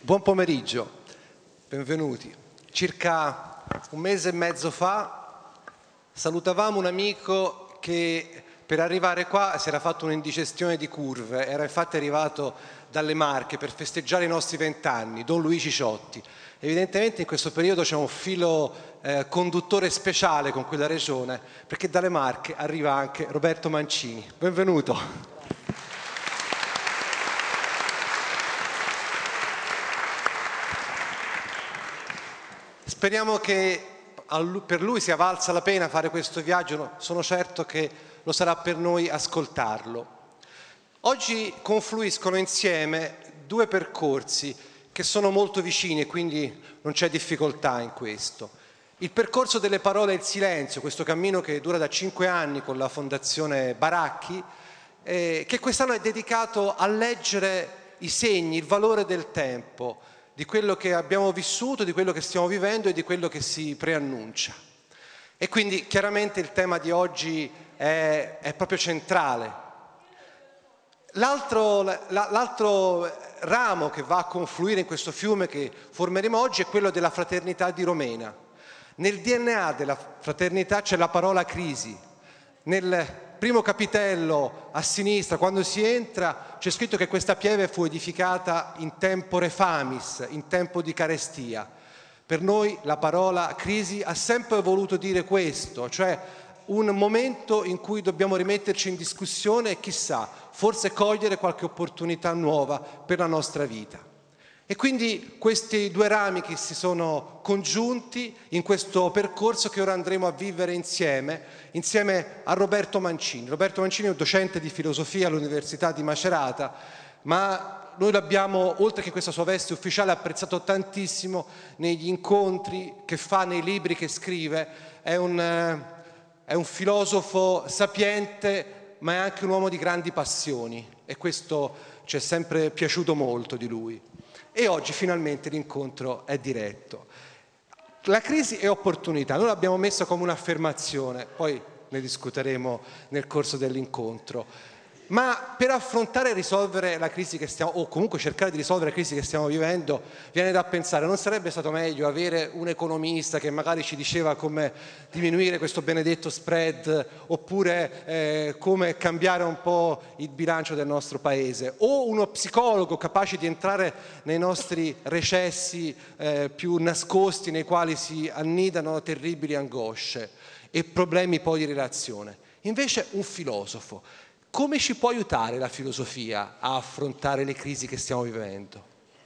Buon pomeriggio, benvenuti. Circa un mese e mezzo fa salutavamo un amico che per arrivare qua si era fatto un'indigestione di curve, era infatti arrivato dalle Marche per festeggiare i nostri 20 anni, Don Luigi Ciotti. Evidentemente in questo periodo c'è un filo conduttore speciale con quella regione, perché dalle Marche arriva anche Roberto Mancini. Benvenuto. Speriamo che per lui sia valsa la pena fare questo viaggio, sono certo che lo sarà per noi ascoltarlo. Oggi confluiscono insieme due percorsi che sono molto vicini e quindi non c'è difficoltà in questo. Il percorso delle parole e il silenzio, questo cammino che dura da 5 anni con la Fondazione Baracchi, che quest'anno è dedicato a leggere i segni, il valore del tempo, di quello che abbiamo vissuto, di quello che stiamo vivendo e di quello che si preannuncia. E quindi chiaramente il tema di oggi è proprio centrale. L'altro ramo che va a confluire in questo fiume che formeremo oggi è quello della fraternità di Romena. Nel DNA della fraternità c'è la parola crisi. Nel primo capitello a sinistra, quando si entra, c'è scritto che questa pieve fu edificata in tempore famis, in tempo di carestia. Per noi la parola crisi ha sempre voluto dire questo, cioè un momento in cui dobbiamo rimetterci in discussione e chissà, forse cogliere qualche opportunità nuova per la nostra vita. E quindi questi due rami che si sono congiunti in questo percorso che ora andremo a vivere insieme a Roberto Mancini. Roberto Mancini è un docente di filosofia all'Università di Macerata, ma noi l'abbiamo, oltre che questa sua veste ufficiale, apprezzato tantissimo negli incontri che fa, nei libri che scrive. È un filosofo sapiente, ma è anche un uomo di grandi passioni e questo ci è sempre piaciuto molto di lui. E oggi finalmente l'incontro è diretto. La crisi è opportunità, noi l'abbiamo messa come un'affermazione, poi ne discuteremo nel corso dell'incontro. Ma per affrontare e risolvere la crisi che stiamo, o comunque cercare di risolvere la crisi che stiamo vivendo, viene da pensare, non sarebbe stato meglio avere un economista che magari ci diceva come diminuire questo benedetto spread, oppure come cambiare un po' il bilancio del nostro paese, o uno psicologo capace di entrare nei nostri recessi più nascosti, nei quali si annidano terribili angosce e problemi poi di relazione. Invece un filosofo. Come ci può aiutare la filosofia a affrontare le crisi che stiamo vivendo?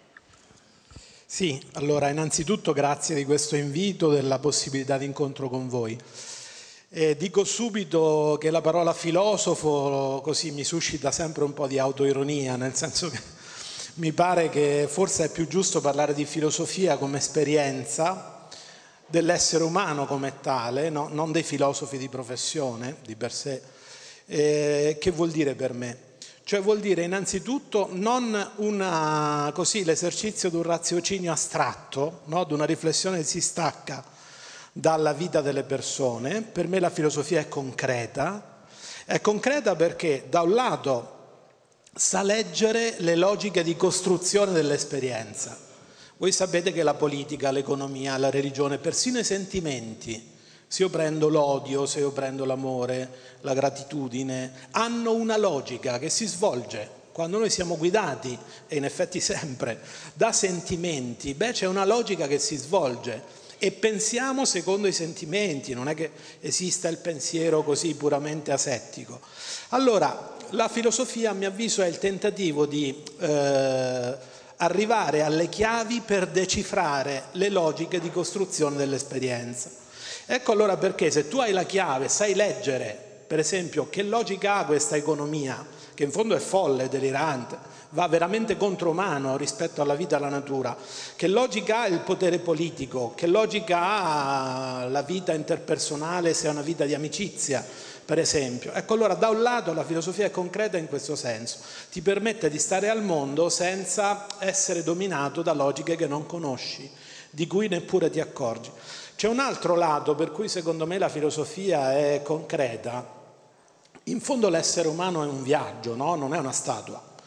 Sì, allora innanzitutto grazie di questo invito, della possibilità di incontro con voi. Dico subito che la parola filosofo così mi suscita sempre un po' di autoironia, nel senso che mi pare che forse è più giusto parlare di filosofia come esperienza dell'essere umano come tale, no? Non dei filosofi di professione di per sé. Che vuol dire per me? Cioè vuol dire innanzitutto non l'esercizio di un raziocinio astratto, no? Di una riflessione che si stacca dalla vita delle persone. Per me la filosofia è concreta perché da un lato sa leggere le logiche di costruzione dell'esperienza. Voi sapete che la politica, l'economia, la religione, persino i sentimenti, se io prendo l'odio, se io prendo l'amore, la gratitudine, hanno una logica che si svolge. Quando noi siamo guidati, e in effetti sempre, da sentimenti, c'è una logica che si svolge e pensiamo secondo i sentimenti, non è che esista il pensiero così puramente asettico. Allora, la filosofia, a mio avviso, è il tentativo di arrivare alle chiavi per decifrare le logiche di costruzione dell'esperienza. Ecco allora perché se tu hai la chiave, sai leggere, per esempio, che logica ha questa economia, che in fondo è folle, delirante, va veramente contromano rispetto alla vita e alla natura, che logica ha il potere politico, che logica ha la vita interpersonale se è una vita di amicizia, per esempio. Ecco allora da un lato la filosofia è concreta in questo senso, ti permette di stare al mondo senza essere dominato da logiche che non conosci, di cui neppure ti accorgi. C'è un altro lato per cui secondo me la filosofia è concreta. In fondo l'essere umano è un viaggio, no? Non è una statua.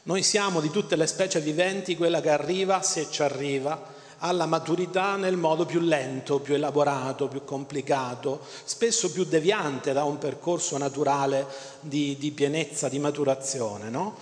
Noi siamo di tutte le specie viventi quella che arriva, se ci arriva, alla maturità nel modo più lento, più elaborato, più complicato, spesso più deviante da un percorso naturale di pienezza, di maturazione, no?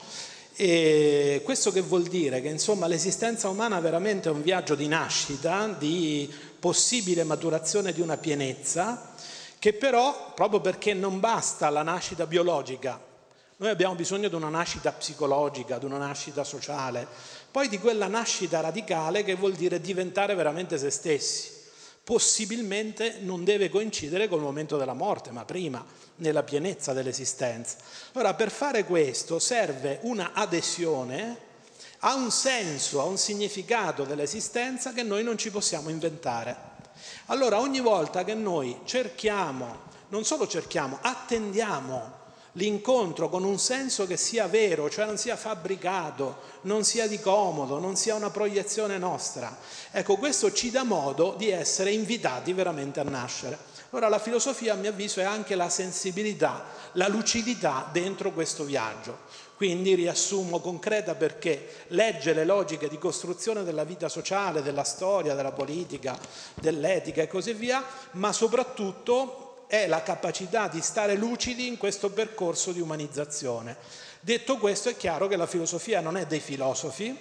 E questo che vuol dire? Che insomma l'esistenza umana veramente è un viaggio di nascita, di possibile maturazione di una pienezza, che però, proprio perché non basta la nascita biologica, noi abbiamo bisogno di una nascita psicologica, di una nascita sociale, poi di quella nascita radicale che vuol dire diventare veramente se stessi. Possibilmente non deve coincidere col momento della morte, ma prima, nella pienezza dell'esistenza. Allora, per fare questo serve una adesione a un senso, a un significato dell'esistenza che noi non ci possiamo inventare. Allora, ogni volta che noi cerchiamo, non solo cerchiamo, attendiamo l'incontro con un senso che sia vero, cioè non sia fabbricato, non sia di comodo, non sia una proiezione nostra. Ecco, questo ci dà modo di essere invitati veramente a nascere. Ora, la filosofia, a mio avviso, è anche la sensibilità, la lucidità dentro questo viaggio. Quindi riassumo concreta perché legge le logiche di costruzione della vita sociale, della storia, della politica, dell'etica e così via, ma soprattutto è la capacità di stare lucidi in questo percorso di umanizzazione. Detto questo, è chiaro che la filosofia non è dei filosofi,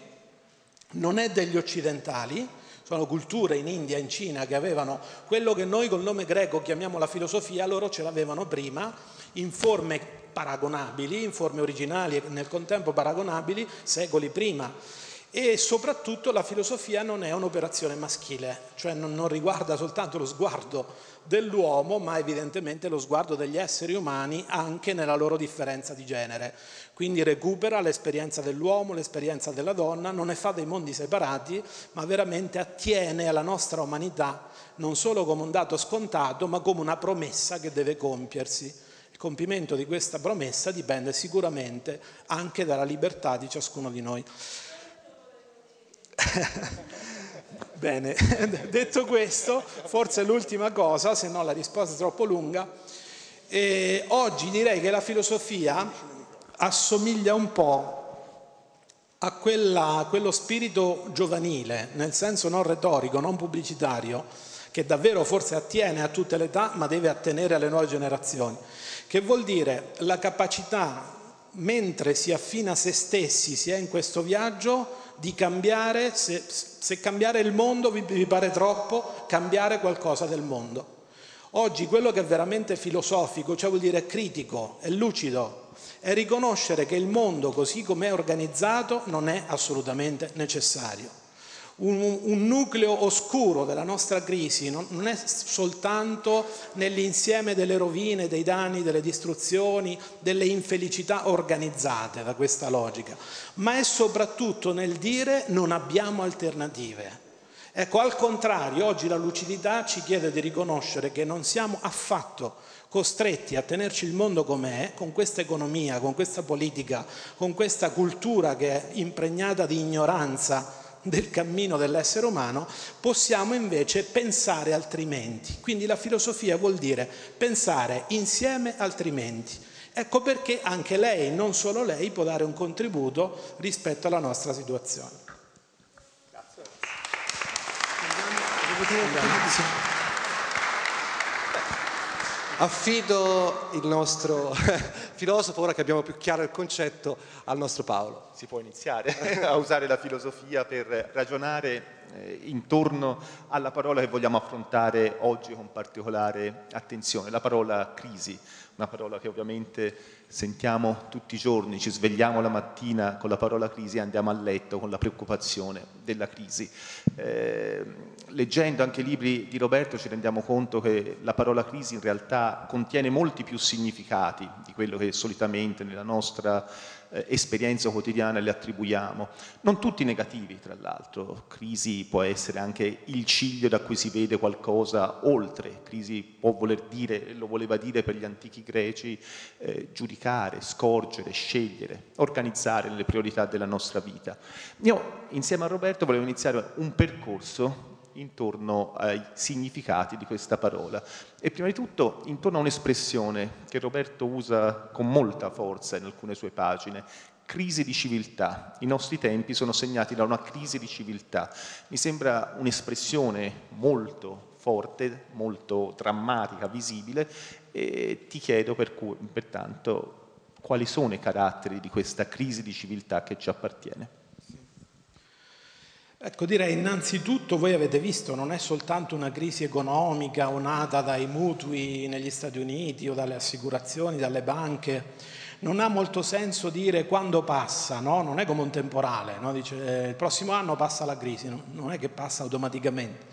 non è degli occidentali, sono culture in India, in Cina che avevano quello che noi col nome greco chiamiamo la filosofia, loro ce l'avevano prima, in forme paragonabili, in forme originali e nel contempo paragonabili, secoli prima. E soprattutto la filosofia non è un'operazione maschile, cioè non riguarda soltanto lo sguardo dell'uomo, ma evidentemente lo sguardo degli esseri umani anche nella loro differenza di genere. Quindi recupera l'esperienza dell'uomo, l'esperienza della donna, non ne fa dei mondi separati, ma veramente attiene alla nostra umanità non solo come un dato scontato, ma come una promessa che deve compiersi. Il compimento di questa promessa dipende sicuramente anche dalla libertà di ciascuno di noi. Bene, detto questo, forse l'ultima cosa, se no la risposta è troppo lunga. Oggi direi che la filosofia assomiglia un po' a quello spirito giovanile, nel senso non retorico, non pubblicitario, che davvero forse attiene a tutte le età, ma deve attenere alle nuove generazioni. Che vuol dire la capacità, mentre si affina a se stessi, si è in questo viaggio, di cambiare, se cambiare il mondo vi pare troppo, cambiare qualcosa del mondo. Oggi quello che è veramente filosofico, cioè vuol dire critico, è lucido, è riconoscere che il mondo così come è organizzato non è assolutamente necessario. Un nucleo oscuro della nostra crisi non è soltanto nell'insieme delle rovine, dei danni, delle distruzioni, delle infelicità organizzate da questa logica, ma è soprattutto nel dire non abbiamo alternative. Ecco, al contrario, oggi la lucidità ci chiede di riconoscere che non siamo affatto costretti a tenerci il mondo com'è, con questa economia, con questa politica, con questa cultura che è impregnata di ignoranza del cammino dell'essere umano, possiamo invece pensare altrimenti. Quindi la filosofia vuol dire pensare insieme altrimenti. Ecco perché anche lei, non solo lei, può dare un contributo rispetto alla nostra situazione. Grazie. Affido il nostro filosofo, ora che abbiamo più chiaro il concetto, al nostro Paolo. Si può iniziare a usare la filosofia per ragionare intorno alla parola che vogliamo affrontare oggi con particolare attenzione, la parola crisi, una parola che ovviamente sentiamo tutti i giorni, ci svegliamo la mattina con la parola crisi e andiamo a letto con la preoccupazione della crisi. Leggendo anche i libri di Roberto ci rendiamo conto che la parola crisi in realtà contiene molti più significati di quello che solitamente nella nostra esperienza quotidiana le attribuiamo. Non tutti negativi, tra l'altro. Crisi può essere anche il ciglio da cui si vede qualcosa oltre. Crisi può voler dire, lo voleva dire per gli antichi greci, giudicare, scorgere, scegliere, organizzare le priorità della nostra vita. Io insieme a Roberto volevo iniziare un percorso intorno ai significati di questa parola e prima di tutto intorno a un'espressione che Roberto usa con molta forza in alcune sue pagine, crisi di civiltà. I nostri tempi sono segnati da una crisi di civiltà. Mi sembra un'espressione molto forte, molto drammatica, visibile, e ti chiedo pertanto quali sono i caratteri di questa crisi di civiltà che ci appartiene. Ecco, direi innanzitutto, voi avete visto, non è soltanto una crisi economica o nata dai mutui negli Stati Uniti o dalle assicurazioni, dalle banche. Non ha molto senso dire quando passa, no? Non è come un temporale, no? Dice il prossimo anno passa la crisi, no? Non è che passa automaticamente.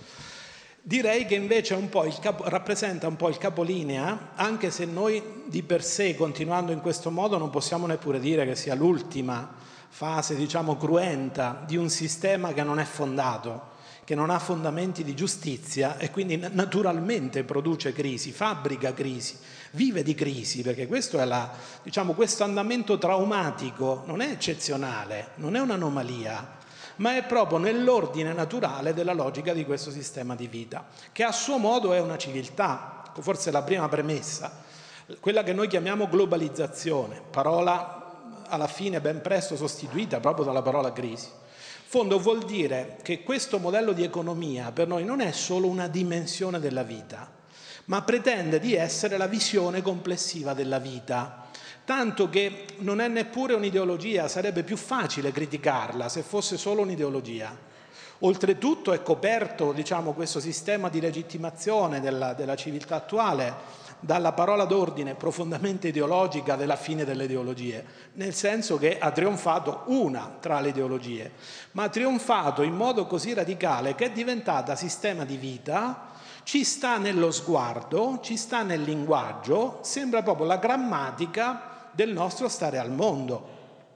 Direi che invece rappresenta un po' il capolinea, anche se noi di per sé, continuando in questo modo, non possiamo neppure dire che sia l'ultima fase, diciamo, cruenta di un sistema che non è fondato, che non ha fondamenti di giustizia e quindi naturalmente produce crisi, fabbrica crisi, vive di crisi, perché questo è questo andamento traumatico non è eccezionale, non è un'anomalia, ma è proprio nell'ordine naturale della logica di questo sistema di vita, che a suo modo è una civiltà. Forse la prima premessa, quella che noi chiamiamo globalizzazione, parola alla fine ben presto sostituita proprio dalla parola crisi. In fondo vuol dire che questo modello di economia per noi non è solo una dimensione della vita, ma pretende di essere la visione complessiva della vita. Tanto che non è neppure un'ideologia, sarebbe più facile criticarla se fosse solo un'ideologia. Oltretutto è coperto, diciamo, questo sistema di legittimazione della civiltà attuale dalla parola d'ordine profondamente ideologica della fine delle ideologie, nel senso che ha trionfato una tra le ideologie, ma ha trionfato in modo così radicale che è diventata sistema di vita, ci sta nello sguardo, ci sta nel linguaggio, sembra proprio la grammatica del nostro stare al mondo.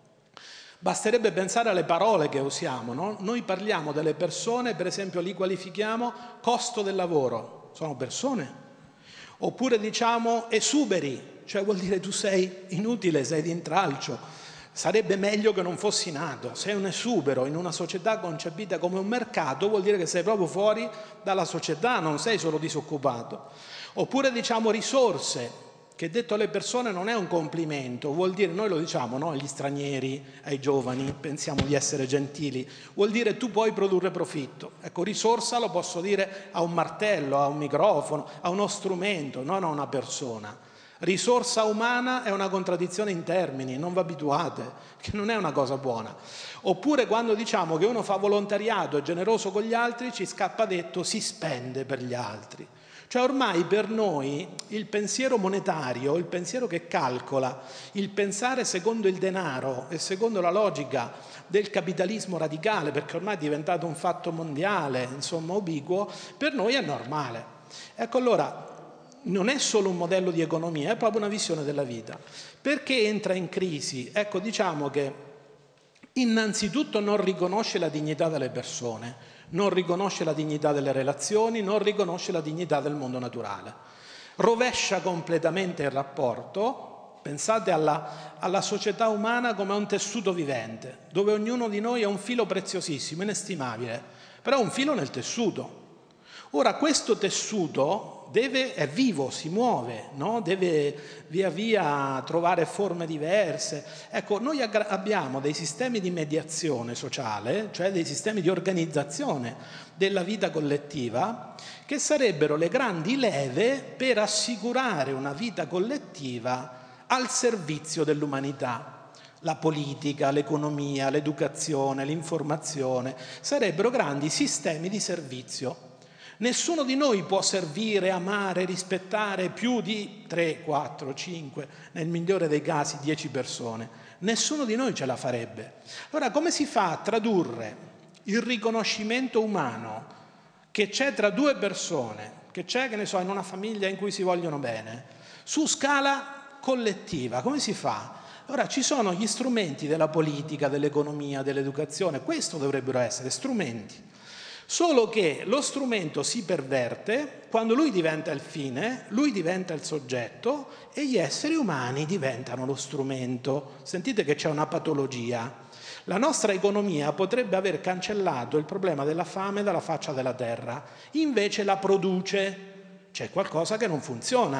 Basterebbe pensare alle parole che usiamo, no? Noi parliamo delle persone, per esempio li qualifichiamo costo del lavoro, sono persone. Oppure diciamo esuberi, cioè vuol dire tu sei inutile, sei di intralcio, sarebbe meglio che non fossi nato. Sei un esubero in una società concepita come un mercato, vuol dire che sei proprio fuori dalla società, non sei solo disoccupato. Oppure diciamo risorse, che detto alle persone non è un complimento, vuol dire, noi lo diciamo, no? Agli stranieri, ai giovani, pensiamo di essere gentili, vuol dire tu puoi produrre profitto. Ecco, risorsa lo posso dire a un martello, a un microfono, a uno strumento, non a una persona. Risorsa umana è una contraddizione in termini, non vi abituate, che non è una cosa buona. Oppure quando diciamo che uno fa volontariato, è generoso con gli altri, ci scappa detto si spende per gli altri. Cioè ormai per noi il pensiero monetario, il pensiero che calcola, il pensare secondo il denaro e secondo la logica del capitalismo radicale, perché ormai è diventato un fatto mondiale, insomma ubiquo, per noi è normale. Ecco, allora non è solo un modello di economia, è proprio una visione della vita. Perché entra in crisi? Ecco, diciamo che innanzitutto non riconosce la dignità delle persone, non riconosce la dignità delle relazioni, non riconosce la dignità del mondo naturale. Rovescia completamente il rapporto. Pensate alla società umana come a un tessuto vivente, dove ognuno di noi è un filo preziosissimo, inestimabile, però è un filo nel tessuto. Ora, questo tessuto è vivo, si muove, no? Deve via via trovare forme diverse. Ecco, noi abbiamo dei sistemi di mediazione sociale, cioè dei sistemi di organizzazione della vita collettiva, che sarebbero le grandi leve per assicurare una vita collettiva al servizio dell'umanità. La politica, l'economia, l'educazione, l'informazione sarebbero grandi sistemi di servizio. Nessuno di noi può servire, amare, rispettare più di 3, 4, 5, nel migliore dei casi 10 persone. Nessuno di noi ce la farebbe. Allora, come si fa a tradurre il riconoscimento umano che c'è tra due persone, che c'è, che ne so, in una famiglia in cui si vogliono bene, su scala collettiva? Come si fa? Ora, ci sono gli strumenti della politica, dell'economia, dell'educazione, questo dovrebbero essere strumenti. Solo che lo strumento si perverte quando lui diventa il fine, lui diventa il soggetto e gli esseri umani diventano lo strumento. Sentite che c'è una patologia. La nostra economia potrebbe aver cancellato il problema della fame dalla faccia della terra, invece la produce. C'è qualcosa che non funziona.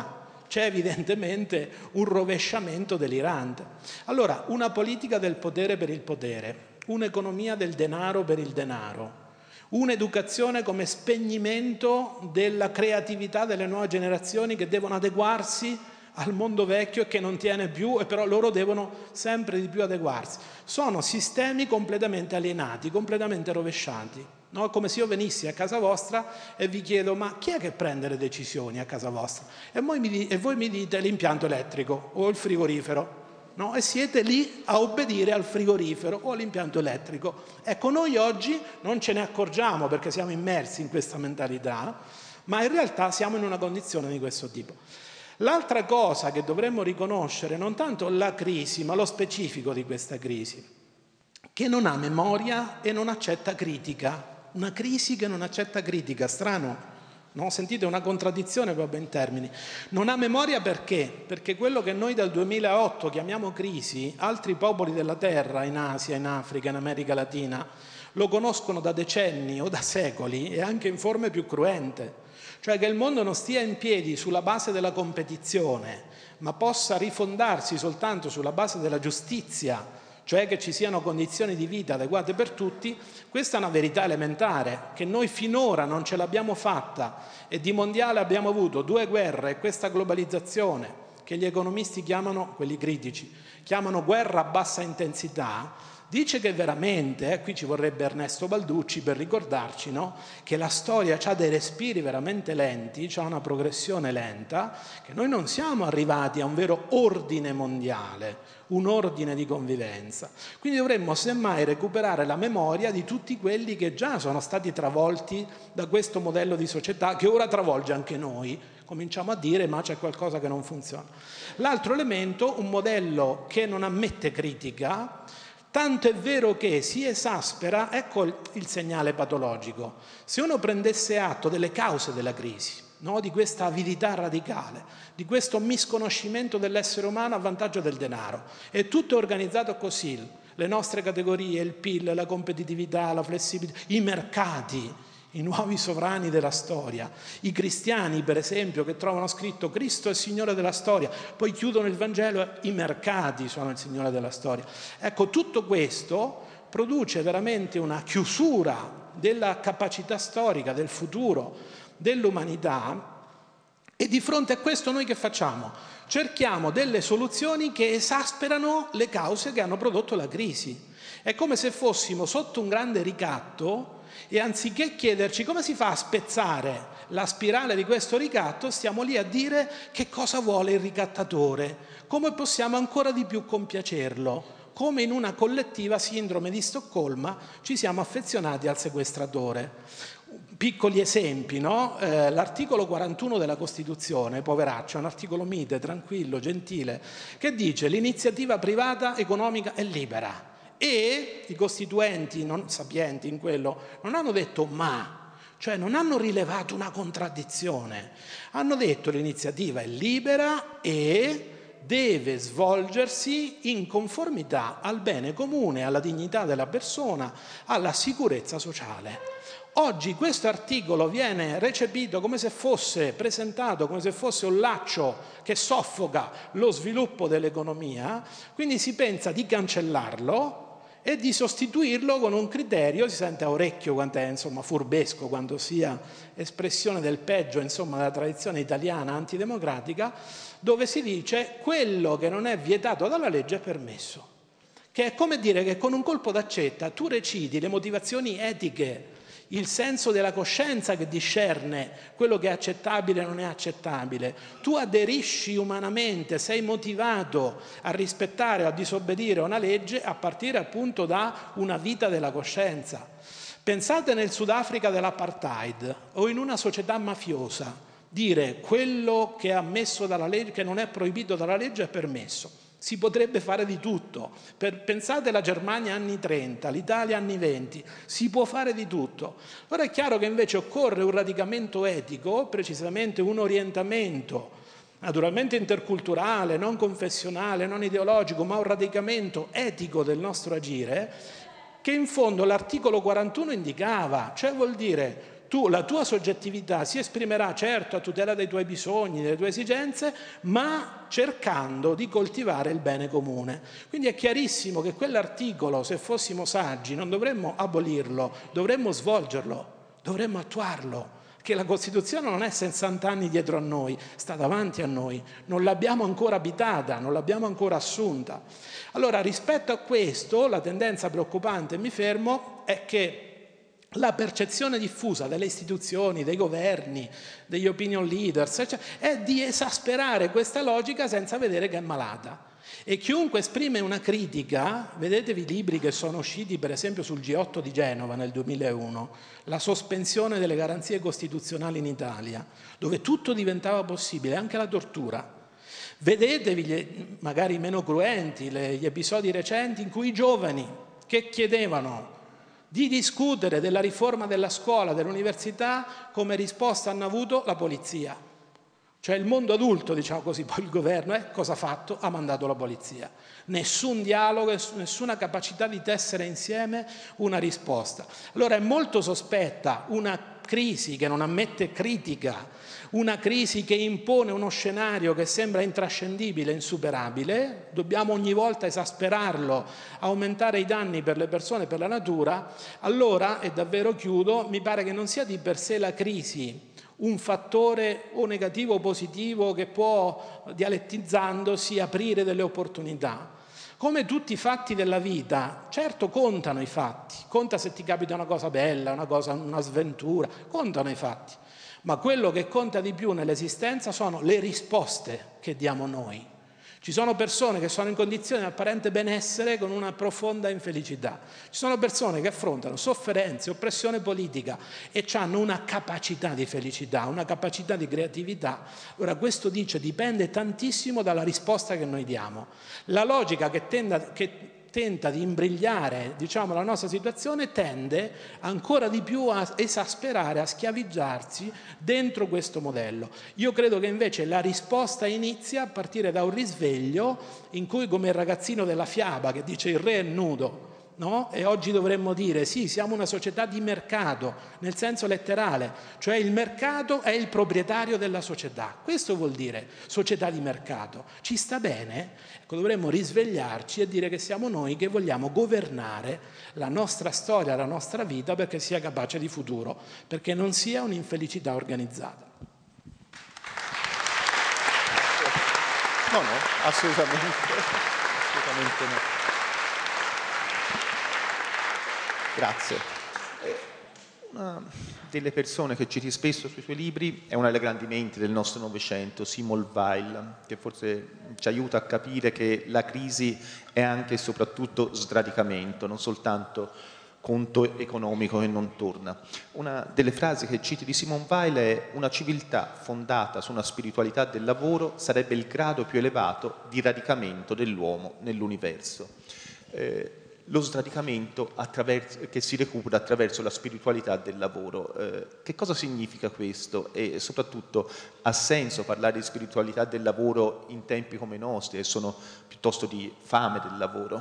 c'è evidentemente un rovesciamento delirante. Allora, una politica del potere per il potere, un'economia del denaro per il denaro, un'educazione come spegnimento della creatività delle nuove generazioni che devono adeguarsi al mondo vecchio e che non tiene più, e però loro devono sempre di più adeguarsi. Sono sistemi completamente alienati, completamente rovesciati. No? Come se io venissi a casa vostra e vi chiedo: ma chi è che prende le decisioni a casa vostra? E voi mi dite l'impianto elettrico o il frigorifero. No? E siete lì a obbedire al frigorifero o all'impianto elettrico. Ecco, noi oggi non ce ne accorgiamo perché siamo immersi in questa mentalità, ma in realtà siamo in una condizione di questo tipo. L'altra cosa che dovremmo riconoscere, non tanto la crisi, ma lo specifico di questa crisi, che non ha memoria e non accetta critica. Una crisi che non accetta critica, strano, no? Sentite, una contraddizione proprio in termini. Non ha memoria perché? Perché quello che noi dal 2008 chiamiamo crisi, altri popoli della terra, in Asia, in Africa, in America Latina, lo conoscono da decenni o da secoli e anche in forme più cruente. Cioè che il mondo non stia in piedi sulla base della competizione, ma possa rifondarsi soltanto sulla base della giustizia, cioè che ci siano condizioni di vita adeguate per tutti. Questa è una verità elementare, che noi finora non ce l'abbiamo fatta, e di mondiale abbiamo avuto 2 guerre e questa globalizzazione, che gli economisti chiamano, quelli critici, chiamano guerra a bassa intensità. Dice che veramente, qui ci vorrebbe Ernesto Balducci per ricordarci, no? Che la storia ha dei respiri veramente lenti, c'ha una progressione lenta, che noi non siamo arrivati a un vero ordine mondiale, un ordine di convivenza. Quindi dovremmo semmai recuperare la memoria di tutti quelli che già sono stati travolti da questo modello di società che ora travolge anche noi. Cominciamo a dire: ma c'è qualcosa che non funziona. L'altro elemento, un modello che non ammette critica, tanto è vero che si esaspera. Ecco il segnale patologico. Se uno prendesse atto delle cause della crisi, no? Di questa avidità radicale, di questo misconoscimento dell'essere umano a vantaggio del denaro, e tutto è organizzato così: le nostre categorie, il PIL, la competitività, la flessibilità, i mercati, i nuovi sovrani della storia, i cristiani per esempio che trovano scritto Cristo è il Signore della storia, poi chiudono il Vangelo e i mercati sono il Signore della storia. Ecco, tutto questo produce veramente una chiusura della capacità storica, del futuro, dell'umanità, e di fronte a questo noi che facciamo? Cerchiamo delle soluzioni che esasperano le cause che hanno prodotto la crisi. È come se fossimo sotto un grande ricatto e anziché chiederci come si fa a spezzare la spirale di questo ricatto, stiamo lì a dire che cosa vuole il ricattatore, come possiamo ancora di più compiacerlo, come in una collettiva sindrome di Stoccolma ci siamo affezionati al sequestratore. Piccoli esempi, no? L'articolo 41 della Costituzione, poveraccio, è un articolo mite, tranquillo, gentile, che dice: l'iniziativa privata economica è libera. E i costituenti, non sapienti in quello, non hanno detto ma, cioè non hanno rilevato una contraddizione, hanno detto l'iniziativa è libera e deve svolgersi in conformità al bene comune, alla dignità della persona, alla sicurezza sociale. Oggi questo articolo viene recepito come se fosse presentato, come se fosse un laccio che soffoca lo sviluppo dell'economia, quindi si pensa di cancellarlo e di sostituirlo con un criterio, si sente a orecchio quanto è furbesco, quanto sia espressione del peggio della tradizione italiana antidemocratica, dove si dice quello che non è vietato dalla legge è permesso, che è come dire che con un colpo d'accetta tu reciti le motivazioni etiche, il senso della coscienza che discerne quello che è accettabile e non è accettabile. Tu aderisci umanamente, sei motivato a rispettare o a disobbedire a una legge a partire appunto da una vita della coscienza. Pensate nel Sudafrica dell'apartheid o in una società mafiosa, dire quello che è ammesso dalla legge, che non è proibito dalla legge, è permesso. Si potrebbe fare di tutto. Pensate alla Germania anni 30, l'Italia anni 20, si può fare di tutto. Ora è chiaro che invece occorre un radicamento etico, precisamente un orientamento, naturalmente interculturale, non confessionale, non ideologico, ma un radicamento etico del nostro agire, che in fondo l'articolo 41 indicava, cioè vuol dire la tua soggettività si esprimerà certo a tutela dei tuoi bisogni, delle tue esigenze, ma cercando di coltivare il bene comune. Quindi è chiarissimo che quell'articolo, se fossimo saggi, non dovremmo abolirlo, dovremmo svolgerlo, dovremmo attuarlo. Che la Costituzione non è 60 anni dietro a noi, sta davanti a noi, non l'abbiamo ancora abitata, non l'abbiamo ancora assunta. Allora, rispetto a questo, la tendenza preoccupante, mi fermo, è che la percezione diffusa delle istituzioni, dei governi, degli opinion leaders, eccetera, è di esasperare questa logica senza vedere che è malata. E chiunque esprime una critica, vedetevi libri che sono usciti per esempio sul G8 di Genova nel 2001, la sospensione delle garanzie costituzionali in Italia, dove tutto diventava possibile, anche la tortura. Vedetevi, magari meno cruenti, gli episodi recenti in cui i giovani che chiedevano di discutere della riforma della scuola, dell'università, come risposta hanno avuto la polizia. Cioè il mondo adulto, diciamo così, poi il governo cosa ha fatto? Ha mandato la polizia. Nessun dialogo, nessuna capacità di tessere insieme una risposta. Allora è molto sospetta una crisi che non ammette critica, una crisi che impone uno scenario che sembra intrascendibile, insuperabile, dobbiamo ogni volta esasperarlo, aumentare i danni per le persone e per la natura. Allora, e davvero chiudo, mi pare che non sia di per sé la crisi un fattore o negativo o positivo che può, dialettizzandosi, aprire delle opportunità. Come tutti i fatti della vita, certo contano i fatti, conta se ti capita una cosa bella, una sventura, contano i fatti, ma quello che conta di più nell'esistenza sono le risposte che diamo noi. Ci sono persone che sono in condizioni di apparente benessere con una profonda infelicità. Ci sono persone che affrontano sofferenze, oppressione politica e hanno una capacità di felicità, una capacità di creatività. Ora questo dipende tantissimo dalla risposta che noi diamo. La logica che tenta di imbrigliare, la nostra situazione tende ancora di più a esasperare, a schiaviggiarsi dentro questo modello. Io credo che invece la risposta inizia a partire da un risveglio in cui, come il ragazzino della fiaba che dice il re è nudo, no? E oggi dovremmo dire sì, siamo una società di mercato, nel senso letterale, cioè il mercato è il proprietario della società. Questo vuol dire società di mercato. Ci sta bene? Ecco, dovremmo risvegliarci e dire che siamo noi che vogliamo governare la nostra storia, la nostra vita, perché sia capace di futuro, perché non sia un'infelicità organizzata. No, assolutamente no. Grazie. Una delle persone che citi spesso sui suoi libri è una delle grandi menti del nostro Novecento, Simone Weil, che forse ci aiuta a capire che la crisi è anche e soprattutto sradicamento, non soltanto conto economico che non torna. Una delle frasi che citi di Simone Weil è: una civiltà fondata su una spiritualità del lavoro sarebbe il grado più elevato di radicamento dell'uomo nell'universo. Lo sradicamento che si recupera attraverso la spiritualità del lavoro. Che cosa significa questo? E soprattutto, ha senso parlare di spiritualità del lavoro in tempi come i nostri, che sono piuttosto di fame del lavoro?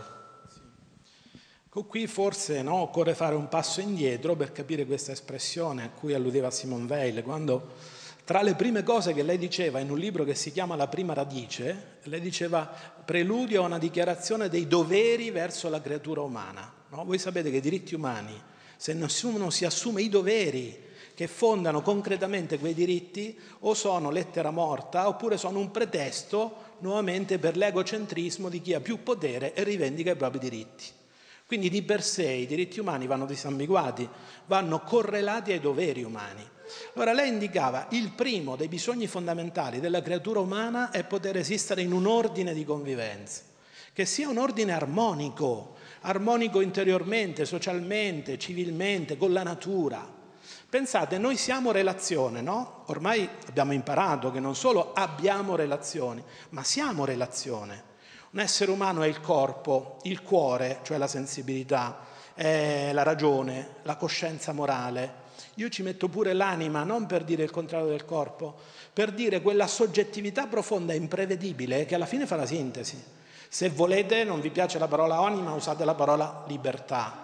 Qui forse occorre fare un passo indietro per capire questa espressione a cui alludeva Simone Weil, quando tra le prime cose che lei diceva in un libro che si chiama La prima radice, lei diceva preludio a una dichiarazione dei doveri verso la creatura umana. No? Voi sapete che i diritti umani, se nessuno si assume i doveri che fondano concretamente quei diritti, o sono lettera morta oppure sono un pretesto nuovamente per l'egocentrismo di chi ha più potere e rivendica i propri diritti. Quindi di per sé i diritti umani vanno disambiguati, vanno correlati ai doveri umani. Allora lei indicava il primo dei bisogni fondamentali della creatura umana è poter esistere in un ordine di convivenza, che sia un ordine armonico interiormente, socialmente, civilmente, con la natura. Pensate, noi siamo relazione, no? Ormai abbiamo imparato che non solo abbiamo relazioni, ma siamo relazione. Un essere umano è il corpo, il cuore, cioè la sensibilità, è la ragione, la coscienza morale. Io ci metto pure l'anima, non per dire il contrario del corpo, per dire quella soggettività profonda e imprevedibile che alla fine fa la sintesi. Se volete, non vi piace la parola anima, usate la parola libertà.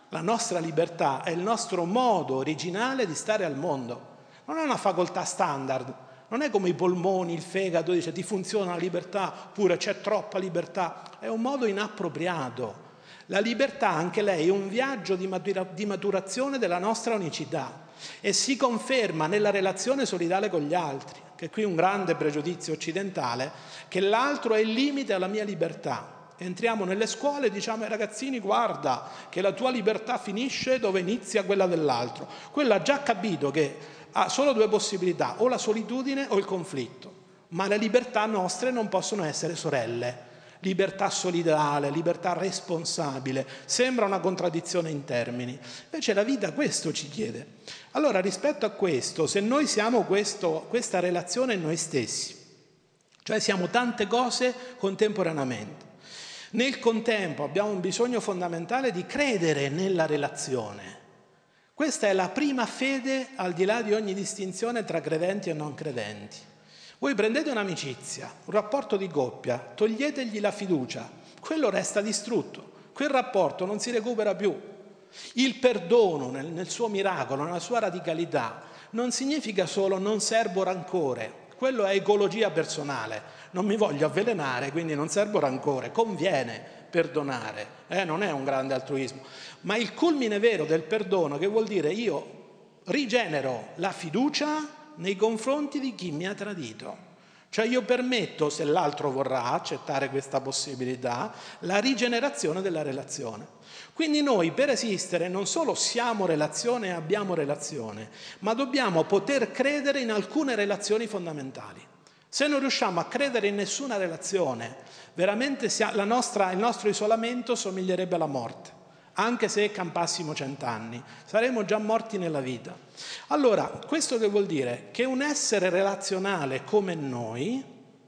La nostra libertà è il nostro modo originale di stare al mondo. Non è una facoltà standard, non è come i polmoni, il fegato, dice ti funziona la libertà, oppure c'è troppa libertà. È un modo inappropriato. La libertà, anche lei, è un viaggio di maturazione della nostra unicità e si conferma nella relazione solidale con gli altri, che qui è un grande pregiudizio occidentale, che l'altro è il limite alla mia libertà. Entriamo nelle scuole e diciamo ai ragazzini guarda che la tua libertà finisce dove inizia quella dell'altro. Quello ha già capito che ha solo due possibilità, o la solitudine o il conflitto, ma le libertà nostre non possono essere sorelle. Libertà solidale, libertà responsabile, sembra una contraddizione in termini, invece la vita questo ci chiede. Allora rispetto a questo, se noi siamo questa relazione in noi stessi, cioè siamo tante cose contemporaneamente, nel contempo abbiamo un bisogno fondamentale di credere nella relazione. Questa è la prima fede al di là di ogni distinzione tra credenti e non credenti. Voi prendete un'amicizia, un rapporto di coppia, toglietegli la fiducia, quello resta distrutto, quel rapporto non si recupera più. Il perdono nel suo miracolo, nella sua radicalità, non significa solo non serbo rancore, quello è ecologia personale, non mi voglio avvelenare, quindi non serbo rancore, conviene perdonare, non è un grande altruismo, ma il culmine vero del perdono, che vuol dire io rigenero la fiducia nei confronti di chi mi ha tradito. Cioè io permetto, se l'altro vorrà accettare questa possibilità, la rigenerazione della relazione. Quindi noi per esistere non solo siamo relazione e abbiamo relazione, ma dobbiamo poter credere in alcune relazioni fondamentali. Se non riusciamo a credere in nessuna relazione, veramente il nostro isolamento somiglierebbe alla morte. Anche se campassimo 100 anni, saremmo già morti nella vita. Allora, questo che vuol dire? Che un essere relazionale come noi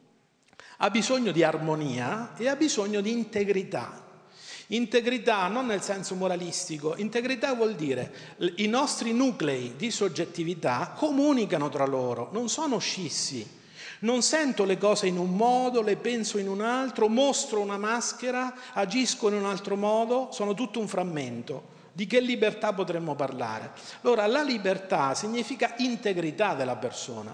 ha bisogno di armonia e ha bisogno di integrità. Integrità non nel senso moralistico, integrità vuol dire i nostri nuclei di soggettività comunicano tra loro, non sono scissi. Non sento le cose in un modo, le penso in un altro, mostro una maschera, agisco in un altro modo, sono tutto un frammento. Di che libertà potremmo parlare? Allora, la libertà significa integrità della persona.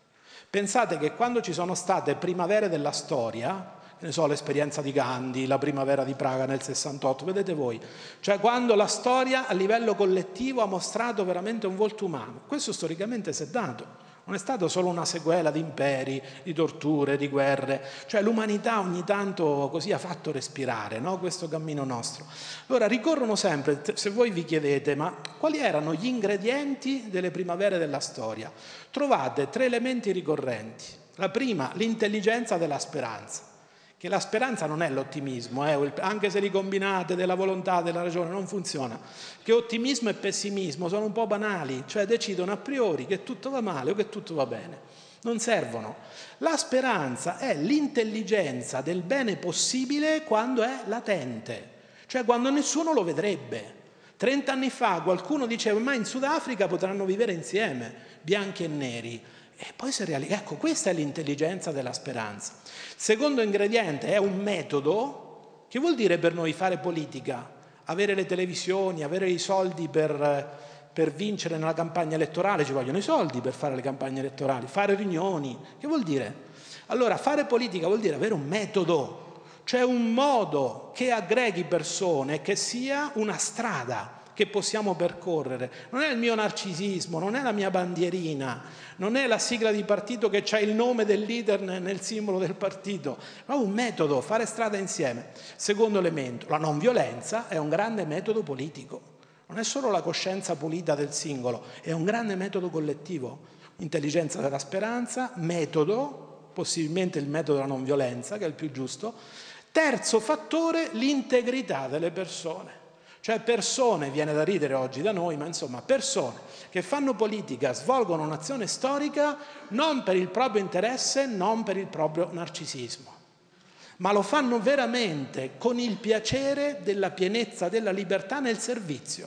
Pensate che quando ci sono state primavere della storia, che ne so, l'esperienza di Gandhi, la primavera di Praga nel 68, vedete voi, cioè quando la storia a livello collettivo ha mostrato veramente un volto umano, questo storicamente si è dato. Non è stato solo una sequela di imperi, di torture, di guerre, cioè l'umanità ogni tanto così ha fatto respirare, no? Questo cammino nostro. Allora ricorrono sempre, se voi vi chiedete, ma quali erano gli ingredienti delle primavere della storia? Trovate 3 elementi ricorrenti. La prima, l'intelligenza della speranza. Che la speranza non è l'ottimismo, anche se li combinate della volontà, della ragione, non funziona. Che ottimismo e pessimismo sono un po' banali, cioè decidono a priori che tutto va male o che tutto va bene. Non servono. La speranza è l'intelligenza del bene possibile quando è latente, cioè quando nessuno lo vedrebbe. 30 anni fa qualcuno diceva ma in Sudafrica potranno vivere insieme, bianchi e neri. E poi si realizza, ecco, questa è l'intelligenza della speranza. Secondo ingrediente è un metodo. Che vuol dire per noi fare politica? Avere le televisioni, avere i soldi per vincere nella campagna elettorale, ci vogliono i soldi per fare le campagne elettorali, fare riunioni, che vuol dire? Allora fare politica vuol dire avere un metodo, cioè un modo che aggreghi persone, che sia una strada che possiamo percorrere. Non è il mio narcisismo, non è la mia bandierina, non è la sigla di partito che c'ha il nome del leader nel simbolo del partito, ma un metodo, fare strada insieme. Secondo elemento, la non violenza è un grande metodo politico, non è solo la coscienza pulita del singolo, è un grande metodo collettivo. Intelligenza della speranza, metodo, possibilmente il metodo della non violenza, che è il più giusto. Terzo fattore, l'integrità delle persone. Cioè persone, viene da ridere oggi da noi, ma insomma persone che fanno politica, svolgono un'azione storica non per il proprio interesse, non per il proprio narcisismo, ma lo fanno veramente con il piacere della pienezza della libertà nel servizio.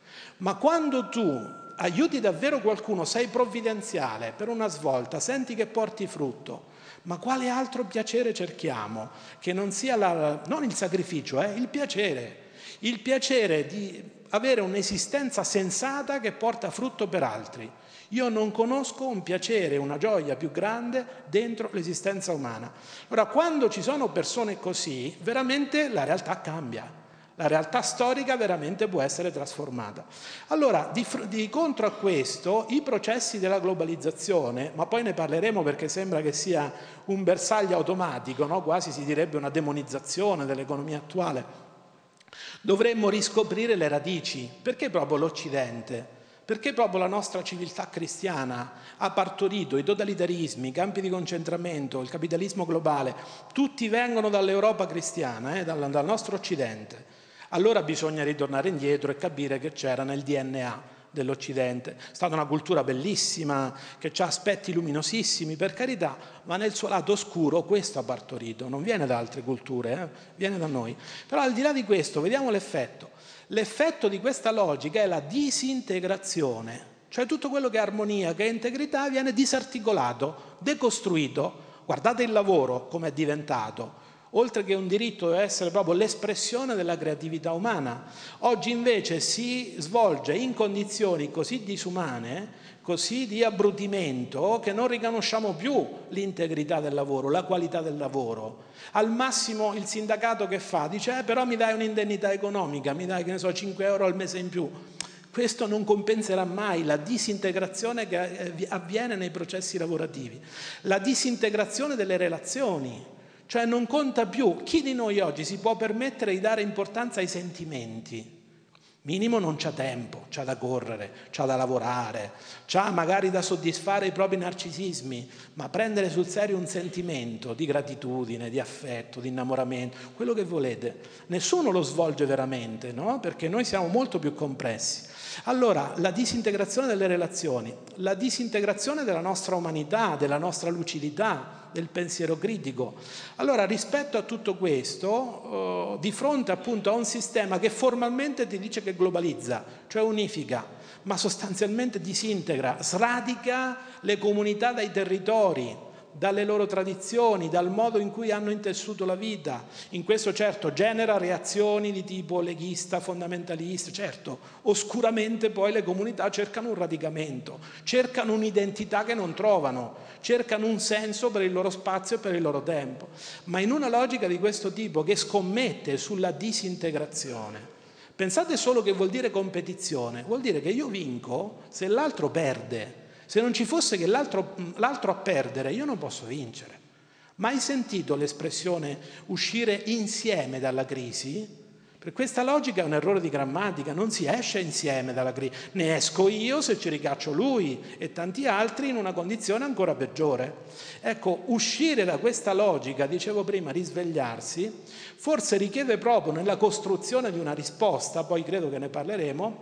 Ma quando tu aiuti davvero qualcuno, sei provvidenziale per una svolta, senti che porti frutto, ma quale altro piacere cerchiamo? Che non sia non il sacrificio, il piacere. Il piacere di avere un'esistenza sensata che porta frutto per altri. Io non conosco un piacere, una gioia più grande dentro l'esistenza umana. Allora, quando ci sono persone così, veramente la realtà cambia. La realtà storica veramente può essere trasformata. Allora, di contro a questo, i processi della globalizzazione, ma poi ne parleremo perché sembra che sia un bersaglio automatico, no? Quasi si direbbe una demonizzazione dell'economia attuale, dovremmo riscoprire le radici. Perché proprio l'Occidente? Perché proprio la nostra civiltà cristiana ha partorito i totalitarismi, i campi di concentramento, il capitalismo globale, tutti vengono dall'Europa cristiana, dal nostro Occidente. Allora bisogna ritornare indietro e capire che c'era nel DNA dell'Occidente. È stata una cultura bellissima, che ha aspetti luminosissimi, per carità, ma nel suo lato oscuro questo ha partorito. Non viene da altre culture, viene da noi. Però al di là di questo, vediamo l'effetto. L'effetto di questa logica è la disintegrazione, cioè tutto quello che è armonia, che è integrità, viene disarticolato, decostruito. Guardate il lavoro come è diventato. Oltre che un diritto deve essere proprio l'espressione della creatività umana. Oggi invece si svolge in condizioni così disumane, così di abbrutimento, che non riconosciamo più l'integrità del lavoro, la qualità del lavoro. Al massimo il sindacato che fa? Dice però mi dai un'indennità economica, mi dai, che ne so, 5 euro al mese in più. Questo non compenserà mai la disintegrazione che avviene nei processi lavorativi, la disintegrazione delle relazioni. Cioè non conta più. Chi di noi oggi si può permettere di dare importanza ai sentimenti? Minimo non c'ha tempo, c'ha da correre, c'ha da lavorare, c'ha magari da soddisfare i propri narcisismi, ma prendere sul serio un sentimento di gratitudine, di affetto, di innamoramento, quello che volete, nessuno lo svolge veramente, no? Perché noi siamo molto più compressi. Allora, la disintegrazione delle relazioni, la disintegrazione della nostra umanità, della nostra lucidità, del pensiero critico. Allora, rispetto a tutto questo, di fronte appunto a un sistema che formalmente ti dice che globalizza, cioè unifica, ma sostanzialmente disintegra, sradica le comunità dai territori, dalle loro tradizioni, dal modo in cui hanno intessuto la vita. In questo certo genera reazioni di tipo leghista, fondamentalista, certo, oscuramente poi le comunità cercano un radicamento, cercano un'identità che non trovano, cercano un senso per il loro spazio e per il loro tempo, ma in una logica di questo tipo che scommette sulla disintegrazione. Pensate solo che vuol dire competizione, vuol dire che io vinco se l'altro perde. Se non ci fosse che l'altro a perdere, io non posso vincere. Mai sentito l'espressione uscire insieme dalla crisi? Per questa logica è un errore di grammatica, non si esce insieme dalla crisi. Ne esco io se ci ricaccio lui e tanti altri in una condizione ancora peggiore. Ecco, uscire da questa logica, dicevo prima, risvegliarsi, forse richiede proprio nella costruzione di una risposta, poi credo che ne parleremo,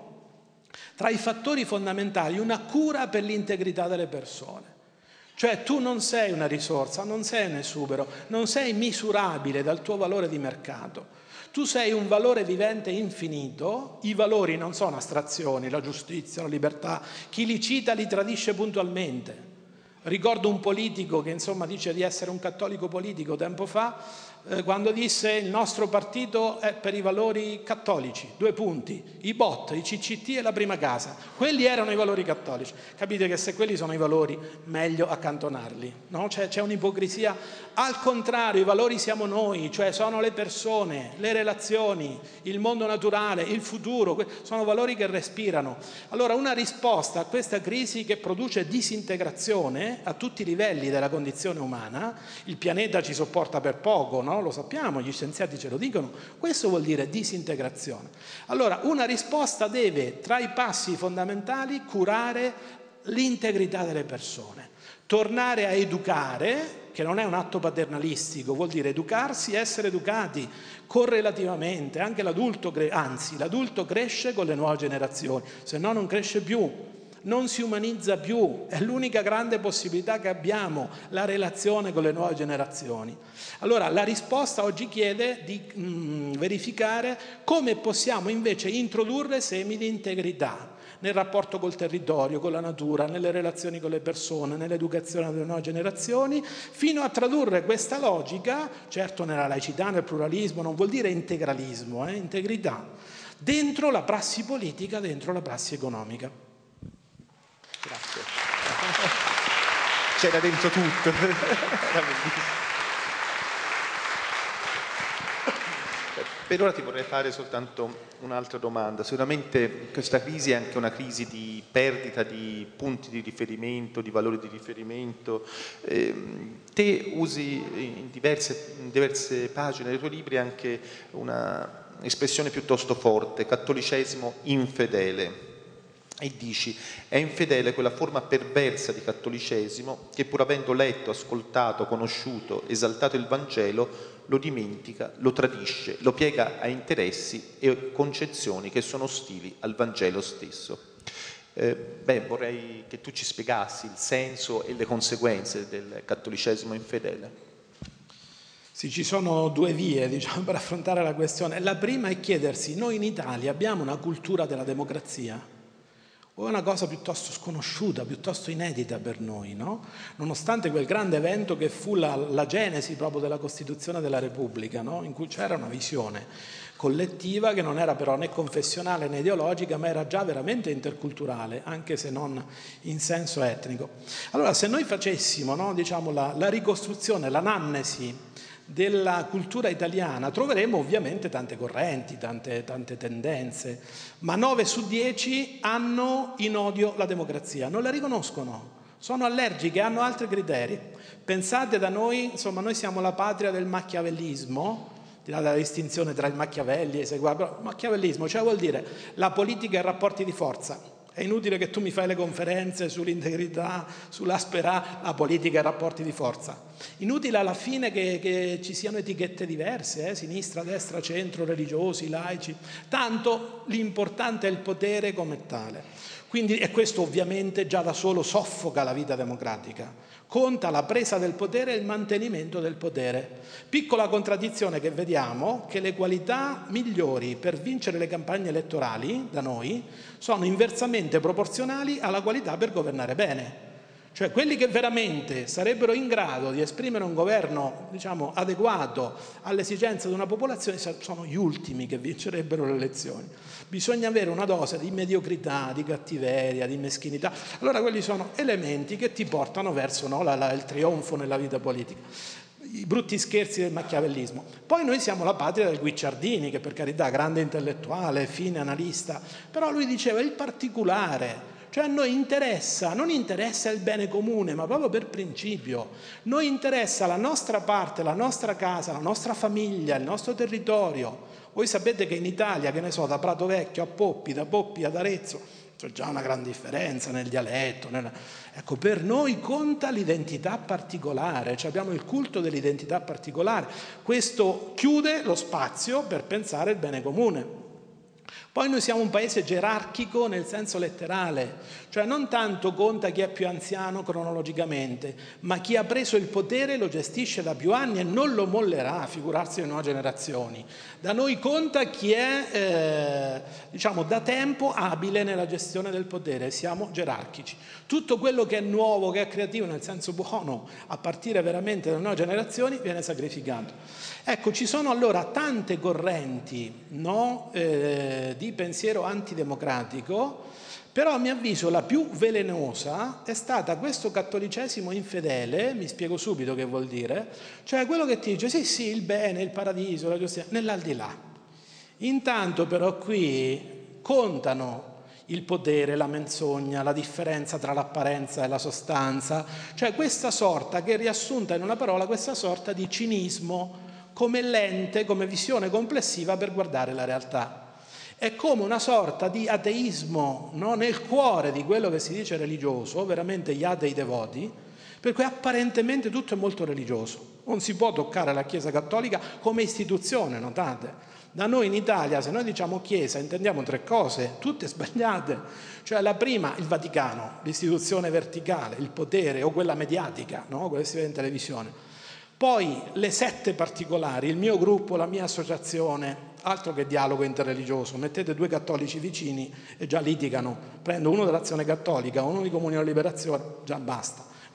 tra i fattori fondamentali una cura per l'integrità delle persone. Cioè tu non sei una risorsa, non sei un esubero, non sei misurabile dal tuo valore di mercato. Tu sei un valore vivente infinito, i valori non sono astrazioni, la giustizia, la libertà, chi li cita li tradisce puntualmente. Ricordo un politico che insomma dice di essere un cattolico politico tempo fa, quando disse il nostro partito è per i valori cattolici, 2 punti, i BOT, i CCT e la prima casa, quelli erano i valori cattolici. Capite che se quelli sono i valori meglio accantonarli, no? C'è un'ipocrisia, al contrario i valori siamo noi, cioè sono le persone, le relazioni, il mondo naturale, il futuro, sono valori che respirano. Allora una risposta a questa crisi che produce disintegrazione a tutti i livelli della condizione umana, il pianeta ci sopporta per poco, no? Lo sappiamo, gli scienziati ce lo dicono, questo vuol dire disintegrazione. Allora una risposta deve, tra i passi fondamentali, curare l'integrità delle persone, tornare a educare, che non è un atto paternalistico, vuol dire educarsi e essere educati correlativamente, anche l'adulto cresce con le nuove generazioni, se no non cresce più. Non si umanizza più, è l'unica grande possibilità che abbiamo, la relazione con le nuove generazioni. Allora la risposta oggi chiede di verificare come possiamo invece introdurre semi di integrità nel rapporto col territorio, con la natura, nelle relazioni con le persone, nell'educazione delle nuove generazioni, fino a tradurre questa logica, certo nella laicità, nel pluralismo, non vuol dire integralismo, integrità, dentro la prassi politica, dentro la prassi economica. Grazie. C'era dentro tutto. Era bellissimo. Per ora ti vorrei fare soltanto un'altra domanda. Sicuramente questa crisi è anche una crisi di perdita di punti di riferimento, di valori di riferimento. Te usi in diverse pagine dei tuoi libri anche un'espressione piuttosto forte, cattolicesimo infedele. E dici, è infedele quella forma perversa di cattolicesimo che, pur avendo letto, ascoltato, conosciuto, esaltato il Vangelo, lo dimentica, lo tradisce, lo piega a interessi e concezioni che sono ostili al Vangelo stesso. Vorrei che tu ci spiegassi il senso e le conseguenze del cattolicesimo infedele. Sì, ci sono due vie, diciamo, per affrontare la questione. La prima è chiedersi, noi in Italia abbiamo una cultura della democrazia? O è una cosa piuttosto sconosciuta, piuttosto inedita per noi, no? Nonostante quel grande evento che fu la genesi proprio della Costituzione della Repubblica, no? In cui c'era una visione collettiva che non era però né confessionale né ideologica, ma era già veramente interculturale, anche se non in senso etnico. Allora, se noi facessimo, no, diciamo, la ricostruzione, l'anamnesi della cultura italiana, troveremo ovviamente tante correnti, tante tendenze, ma 9 su 10 hanno in odio la democrazia, non la riconoscono, sono allergiche, hanno altri criteri. Pensate da noi, insomma, noi siamo la patria del machiavellismo, la distinzione tra il Machiavelli e i seguaci, però machiavellismo, cioè vuol dire la politica e i rapporti di forza. È inutile che tu mi fai le conferenze sull'integrità, sull'asperà, la politica e i rapporti di forza. Inutile alla fine che ci siano etichette diverse, sinistra, destra, centro, religiosi, laici. Tanto l'importante è il potere come tale. Quindi, e questo ovviamente già da solo soffoca la vita democratica. Conta la presa del potere e il mantenimento del potere. Piccola contraddizione che vediamo, che le qualità migliori per vincere le campagne elettorali da noi sono inversamente proporzionali alla qualità per governare bene. Cioè quelli che veramente sarebbero in grado di esprimere un governo, diciamo, adeguato alle esigenze di una popolazione sono gli ultimi che vincerebbero le elezioni. Bisogna avere una dose di mediocrità, di cattiveria, di meschinità. Allora quelli sono elementi che ti portano verso, no, il trionfo nella vita politica. I brutti scherzi del machiavellismo. Poi noi siamo la patria del Guicciardini, che per carità grande intellettuale, fine analista, però lui diceva il particolare. Cioè a noi non interessa il bene comune, ma proprio per principio. Noi interessa la nostra parte, la nostra casa, la nostra famiglia, il nostro territorio. Voi sapete che in Italia, che ne so, da Prato Vecchio a Poppi, da Poppi ad Arezzo, c'è già una gran differenza nel dialetto. Ecco, per noi conta l'identità particolare, cioè abbiamo il culto dell'identità particolare. Questo chiude lo spazio per pensare il bene comune. Poi noi siamo un paese gerarchico nel senso letterale, cioè non tanto conta chi è più anziano cronologicamente, ma chi ha preso il potere lo gestisce da più anni e non lo mollerà, figurarsi le nuove generazioni. Da noi conta chi è, diciamo, da tempo abile nella gestione del potere, siamo gerarchici. Tutto quello che è nuovo, che è creativo nel senso buono, a partire veramente dalle nuove generazioni, viene sacrificato. Ecco, ci sono allora tante correnti, no, di pensiero antidemocratico, però a mio avviso la più velenosa è stata questo cattolicesimo infedele, mi spiego subito che vuol dire, cioè quello che ti dice sì, il bene, il paradiso, la giustizia, nell'aldilà. Intanto però qui contano il potere, la menzogna, la differenza tra l'apparenza e la sostanza, cioè questa sorta che è riassunta in una parola, questa sorta di cinismo come lente, come visione complessiva per guardare la realtà. È come una sorta di ateismo, no? Nel cuore di quello che si dice religioso, veramente gli atei devoti, per cui apparentemente tutto è molto religioso. Non si può toccare la Chiesa Cattolica come istituzione, notate. Da noi in Italia, se noi diciamo Chiesa, intendiamo 3 cose, tutte sbagliate. Cioè la prima, il Vaticano, l'istituzione verticale, il potere, o quella mediatica, no? Quella che si vede in televisione. Poi le sette particolari, il mio gruppo, la mia associazione, altro che dialogo interreligioso, mettete 2 cattolici vicini e già litigano, prendo uno dell'Azione Cattolica, uno di Comunione e Liberazione, già basta.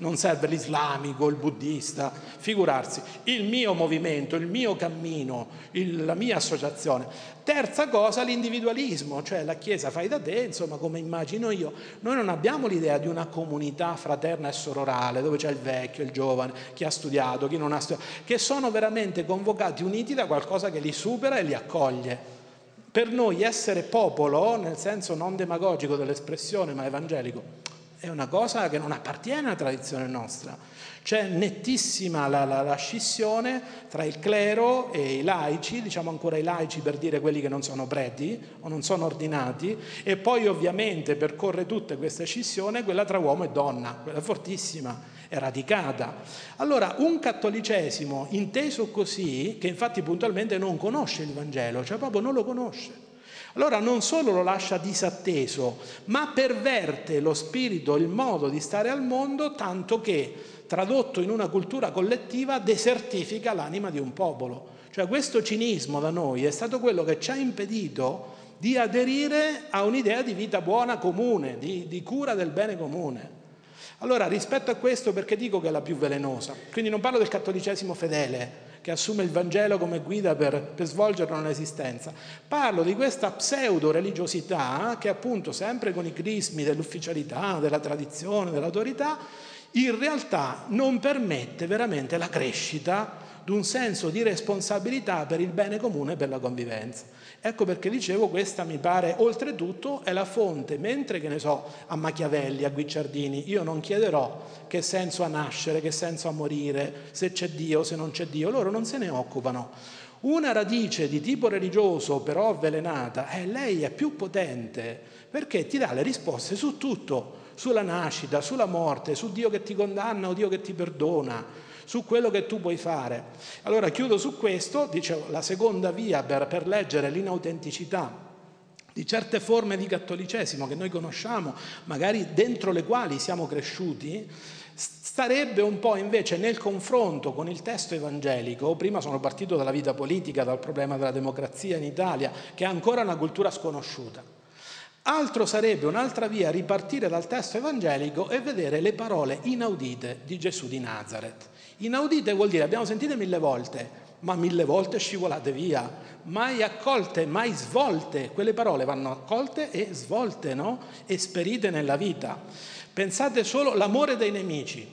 non serve l'islamico, il buddista, figurarsi, il mio movimento, il mio cammino, la mia associazione. Terza cosa, l'individualismo, cioè la Chiesa fai da te, insomma, come immagino io. Noi non abbiamo l'idea di una comunità fraterna e sororale, dove c'è il vecchio, il giovane, chi ha studiato, chi non ha studiato, che sono veramente convocati, uniti da qualcosa che li supera e li accoglie. Per noi essere popolo, nel senso non demagogico dell'espressione, ma evangelico, è una cosa che non appartiene alla tradizione nostra. C'è nettissima la scissione tra il clero e i laici, diciamo ancora i laici per dire quelli che non sono preti o non sono ordinati, e poi ovviamente percorre tutta questa scissione quella tra uomo e donna, quella fortissima, è radicata. Allora un cattolicesimo inteso così, che infatti puntualmente non conosce il Vangelo, cioè proprio non lo conosce, allora non solo lo lascia disatteso, ma perverte lo spirito, il modo di stare al mondo, tanto che, tradotto in una cultura collettiva, desertifica l'anima di un popolo. Cioè questo cinismo da noi è stato quello che ci ha impedito di aderire a un'idea di vita buona comune, di cura del bene comune. Allora rispetto a questo, perché dico che è la più velenosa? Quindi non parlo del cattolicesimo fedele, che assume il Vangelo come guida per svolgerlo nell'esistenza. Parlo di questa pseudo-religiosità che appunto, sempre con i crismi dell'ufficialità, della tradizione, dell'autorità, in realtà non permette veramente la crescita di un senso di responsabilità per il bene comune e per la convivenza. Ecco perché dicevo, questa mi pare oltretutto è la fonte, mentre che ne so, a Machiavelli, a Guicciardini, io non chiederò che senso ha nascere, che senso ha morire, se c'è Dio, se non c'è Dio, loro non se ne occupano. Una radice di tipo religioso però avvelenata, lei è più potente perché ti dà le risposte su tutto, sulla nascita, sulla morte, su Dio che ti condanna o Dio che ti perdona, su quello che tu puoi fare. Allora chiudo su questo, dicevo, la seconda via per leggere l'inautenticità di certe forme di cattolicesimo che noi conosciamo, magari dentro le quali siamo cresciuti, starebbe un po' invece nel confronto con il testo evangelico. Prima sono partito dalla vita politica, dal problema della democrazia in Italia, che è ancora una cultura sconosciuta. Altro sarebbe un'altra via ripartire dal testo evangelico e vedere le parole inaudite di Gesù di Nazareth. Inaudite vuol dire abbiamo sentite 1000 volte, ma 1000 volte scivolate via, mai accolte, mai svolte. Quelle parole vanno accolte e svolte, no? Esperite nella vita. Pensate solo all'amore dei nemici,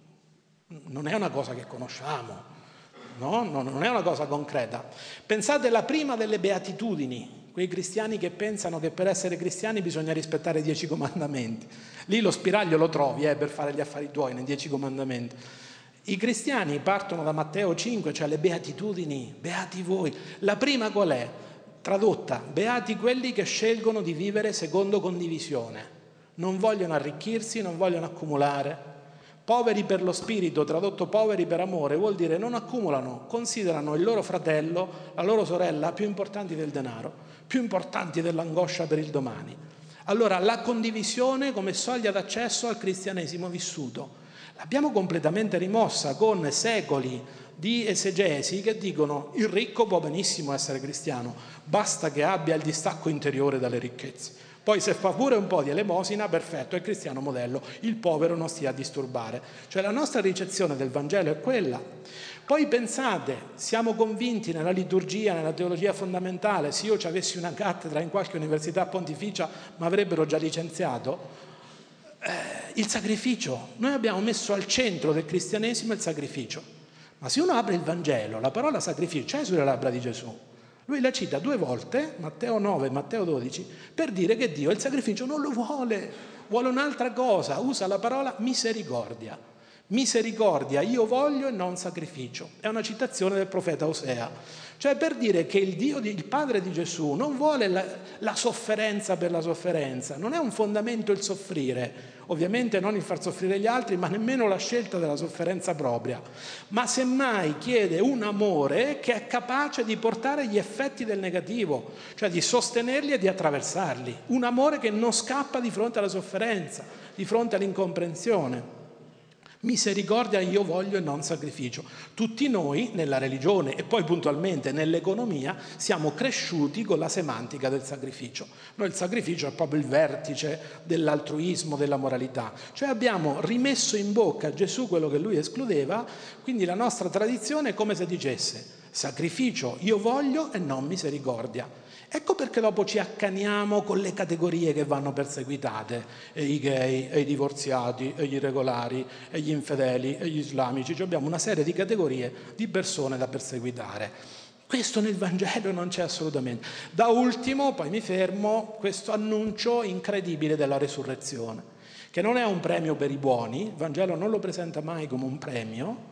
non è una cosa che conosciamo, no? Non è una cosa concreta. Pensate alla prima delle beatitudini, quei cristiani che pensano che per essere cristiani bisogna rispettare i 10 comandamenti. Lì lo spiraglio lo trovi per fare gli affari tuoi nei 10 comandamenti. I cristiani partono da Matteo 5, cioè le beatitudini, beati voi. La prima qual è? Tradotta, beati quelli che scelgono di vivere secondo condivisione. Non vogliono arricchirsi, non vogliono accumulare. Poveri per lo spirito, tradotto poveri per amore, vuol dire non accumulano, considerano il loro fratello, la loro sorella più importanti del denaro, più importanti dell'angoscia per il domani. Allora la condivisione come soglia d'accesso al cristianesimo vissuto l'abbiamo completamente rimossa con secoli di esegesi che dicono il ricco può benissimo essere cristiano, basta che abbia il distacco interiore dalle ricchezze. Poi se fa pure un po' di elemosina, perfetto, è cristiano modello, il povero non stia a disturbare. Cioè la nostra ricezione del Vangelo è quella. Poi pensate, siamo convinti nella liturgia, nella teologia fondamentale, se io ci avessi una cattedra in qualche università pontificia mi avrebbero già licenziato, il sacrificio. Noi abbiamo messo al centro del cristianesimo il sacrificio. Ma se uno apre il Vangelo, la parola sacrificio c'è sulle labbra di Gesù. Lui la cita 2 volte, Matteo 9 e Matteo 12, per dire che Dio il sacrificio non lo vuole un'altra cosa, usa la parola misericordia. Misericordia, io voglio e non sacrificio. È una citazione del profeta Osea. Cioè per dire che il Dio, il Padre di Gesù, non vuole la sofferenza per la sofferenza, non è un fondamento il soffrire, ovviamente non il far soffrire gli altri, ma nemmeno la scelta della sofferenza propria, ma semmai chiede un amore che è capace di portare gli effetti del negativo, cioè di sostenerli e di attraversarli, un amore che non scappa di fronte alla sofferenza, di fronte all'incomprensione. Misericordia io voglio e non sacrificio. Tutti noi nella religione e poi puntualmente nell'economia siamo cresciuti con la semantica del sacrificio. Noi il sacrificio è proprio il vertice dell'altruismo, della moralità. Cioè abbiamo rimesso in bocca a Gesù quello che lui escludeva, quindi la nostra tradizione è come se dicesse sacrificio io voglio e non misericordia. Ecco perché dopo ci accaniamo con le categorie che vanno perseguitate, e i gay, e i divorziati, e gli irregolari, e gli infedeli, e gli islamici. Cioè abbiamo una serie di categorie di persone da perseguitare. Questo nel Vangelo non c'è assolutamente. Da ultimo, poi mi fermo, questo annuncio incredibile della resurrezione, che non è un premio per i buoni, il Vangelo non lo presenta mai come un premio,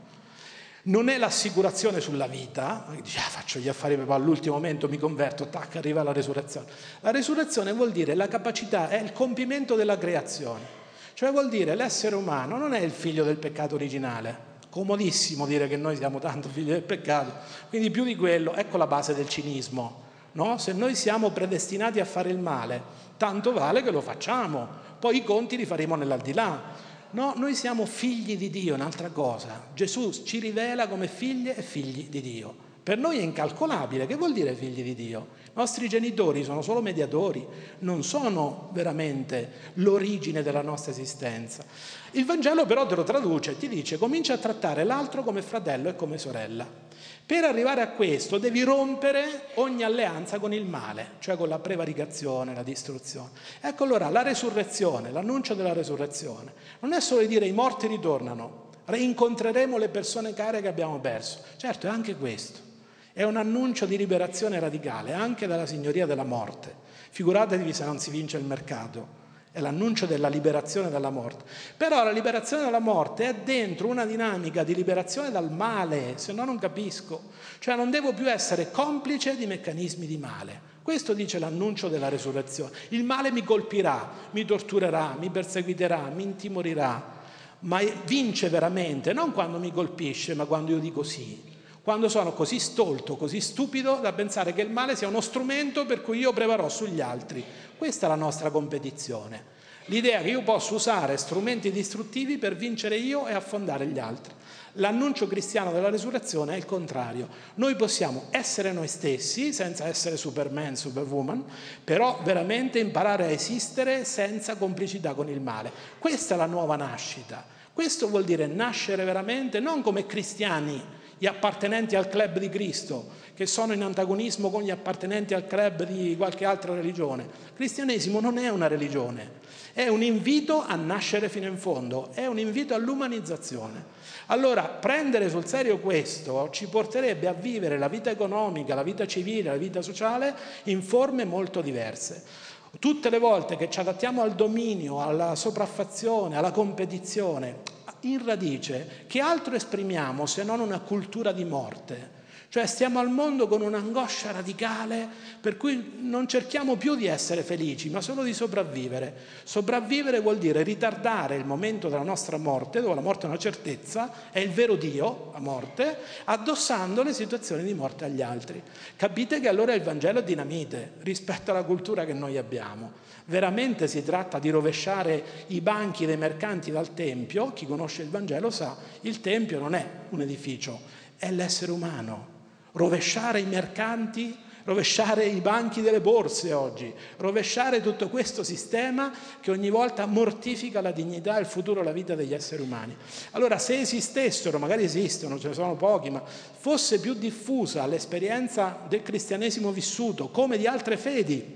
non è l'assicurazione sulla vita, dice faccio gli affari ma all'ultimo momento mi converto, tac, arriva la resurrezione. La resurrezione vuol dire la capacità, è il compimento della creazione, cioè vuol dire l'essere umano non è il figlio del peccato originale, comodissimo dire che noi siamo tanto figli del peccato, quindi più di quello, ecco la base del cinismo, no? Se noi siamo predestinati a fare il male, tanto vale che lo facciamo, poi i conti li faremo nell'aldilà. No, noi siamo figli di Dio, un'altra cosa. Gesù ci rivela come figlie e figli di Dio. Per noi è incalcolabile. Che vuol dire figli di Dio? I nostri genitori sono solo mediatori, non sono veramente l'origine della nostra esistenza. Il Vangelo però te lo traduce, ti dice comincia a trattare l'altro come fratello e come sorella. Per arrivare a questo devi rompere ogni alleanza con il male, cioè con la prevaricazione, la distruzione. Ecco allora la resurrezione, l'annuncio della resurrezione, non è solo di dire i morti ritornano, rincontreremo le persone care che abbiamo perso. Certo, è anche questo. È un annuncio di liberazione radicale, anche dalla signoria della morte. Figuratevi se non si vince il mercato. È l'annuncio della liberazione dalla morte. Però la liberazione dalla morte è dentro una dinamica di liberazione dal male, se no non capisco. Cioè non devo più essere complice di meccanismi di male. Questo dice l'annuncio della resurrezione. Il male mi colpirà, mi torturerà, mi perseguiterà, mi intimorirà, ma vince veramente, non quando mi colpisce, ma quando io dico sì. Quando sono così stolto, così stupido da pensare che il male sia uno strumento per cui io prevarò sugli altri. Questa è la nostra competizione. L'idea che io posso usare strumenti distruttivi per vincere io e affondare gli altri. L'annuncio cristiano della resurrezione è il contrario. Noi possiamo essere noi stessi, senza essere Superman, Superwoman, però veramente imparare a esistere senza complicità con il male. Questa è la nuova nascita. Questo vuol dire nascere veramente non come cristiani, gli appartenenti al club di Cristo, che sono in antagonismo con gli appartenenti al club di qualche altra religione. Il cristianesimo non è una religione, è un invito a nascere fino in fondo, è un invito all'umanizzazione. Allora, prendere sul serio questo ci porterebbe a vivere la vita economica, la vita civile, la vita sociale in forme molto diverse. Tutte le volte che ci adattiamo al dominio, alla sopraffazione, alla competizione, in radice, che altro esprimiamo se non una cultura di morte? Cioè stiamo al mondo con un'angoscia radicale per cui non cerchiamo più di essere felici, ma solo di sopravvivere. Sopravvivere vuol dire ritardare il momento della nostra morte, dove la morte è una certezza, è il vero Dio, la morte, addossando le situazioni di morte agli altri. Capite che allora il Vangelo è dinamite rispetto alla cultura che noi abbiamo. Veramente si tratta di rovesciare i banchi dei mercanti dal Tempio. Chi conosce il Vangelo sa, il Tempio non è un edificio, è l'essere umano. Rovesciare i mercanti, rovesciare i banchi delle borse oggi, rovesciare tutto questo sistema che ogni volta mortifica la dignità, il futuro, la vita degli esseri umani. Allora, se esistessero, magari esistono, ce ne sono pochi, ma fosse più diffusa l'esperienza del cristianesimo vissuto, come di altre fedi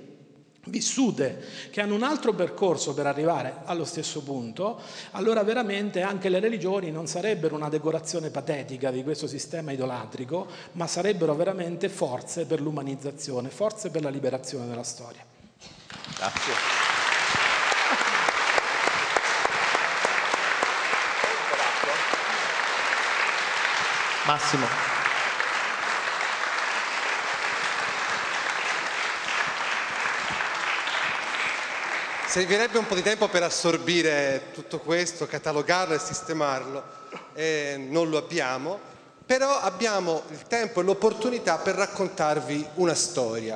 vissute, che hanno un altro percorso per arrivare allo stesso punto, allora veramente anche le religioni non sarebbero una decorazione patetica di questo sistema idolatrico, ma sarebbero veramente forze per l'umanizzazione, forze per la liberazione della storia. Grazie. Massimo. Servirebbe un po' di tempo per assorbire tutto questo, catalogarlo e sistemarlo, non lo abbiamo, però abbiamo il tempo e l'opportunità per raccontarvi una storia.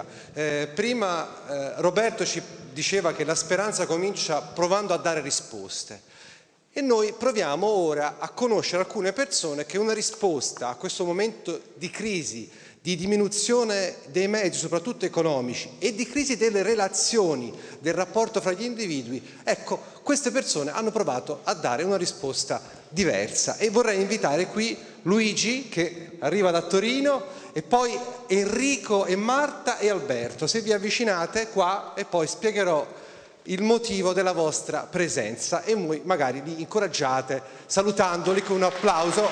Prima Roberto ci diceva che la speranza comincia provando a dare risposte. E noi proviamo ora a conoscere alcune persone che una risposta a questo momento di crisi, di diminuzione dei mezzi, soprattutto economici, e di crisi delle relazioni, del rapporto fra gli individui, ecco, queste persone hanno provato a dare una risposta diversa. E vorrei invitare qui Luigi, che arriva da Torino, e poi Enrico e Marta e Alberto. Se vi avvicinate qua e poi spiegherò il motivo della vostra presenza e voi magari li incoraggiate salutandoli con un applauso.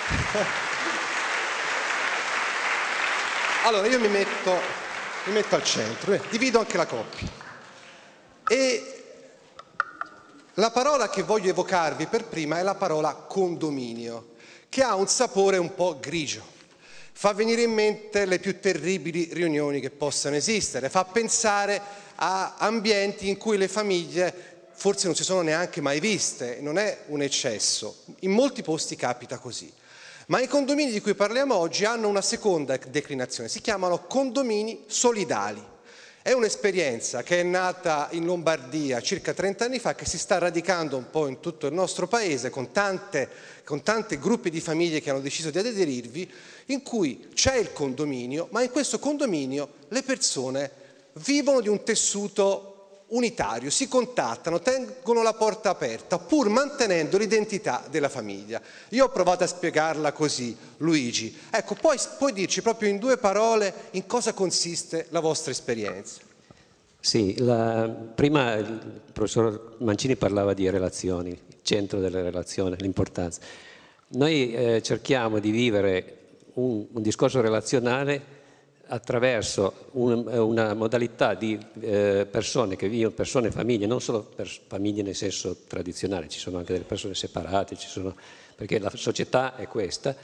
Allora io mi metto al centro, divido anche la coppia. E la parola che voglio evocarvi per prima è la parola condominio, che ha un sapore un po' grigio. Fa venire in mente le più terribili riunioni che possano esistere, fa pensare a ambienti in cui le famiglie forse non si sono neanche mai viste, non è un eccesso, in molti posti capita così. Ma i condomini di cui parliamo oggi hanno una seconda declinazione, si chiamano condomini solidali. È un'esperienza che è nata in Lombardia circa 30 anni fa, che si sta radicando un po' in tutto il nostro paese, con tanti gruppi di famiglie che hanno deciso di aderirvi, in cui c'è il condominio, ma in questo condominio le persone vivono di un tessuto unitario, si contattano, tengono la porta aperta, pur mantenendo l'identità della famiglia. Io ho provato a spiegarla così, Luigi. Ecco, puoi dirci proprio in 2 parole in cosa consiste la vostra esperienza? Sì, prima il professor Mancini parlava di relazioni, il centro delle relazioni, l'importanza. Noi cerchiamo di vivere un discorso relazionale attraverso una modalità di persone che vivono, persone e famiglie, non solo famiglie nel senso tradizionale, ci sono anche delle persone separate, perché la società è questa,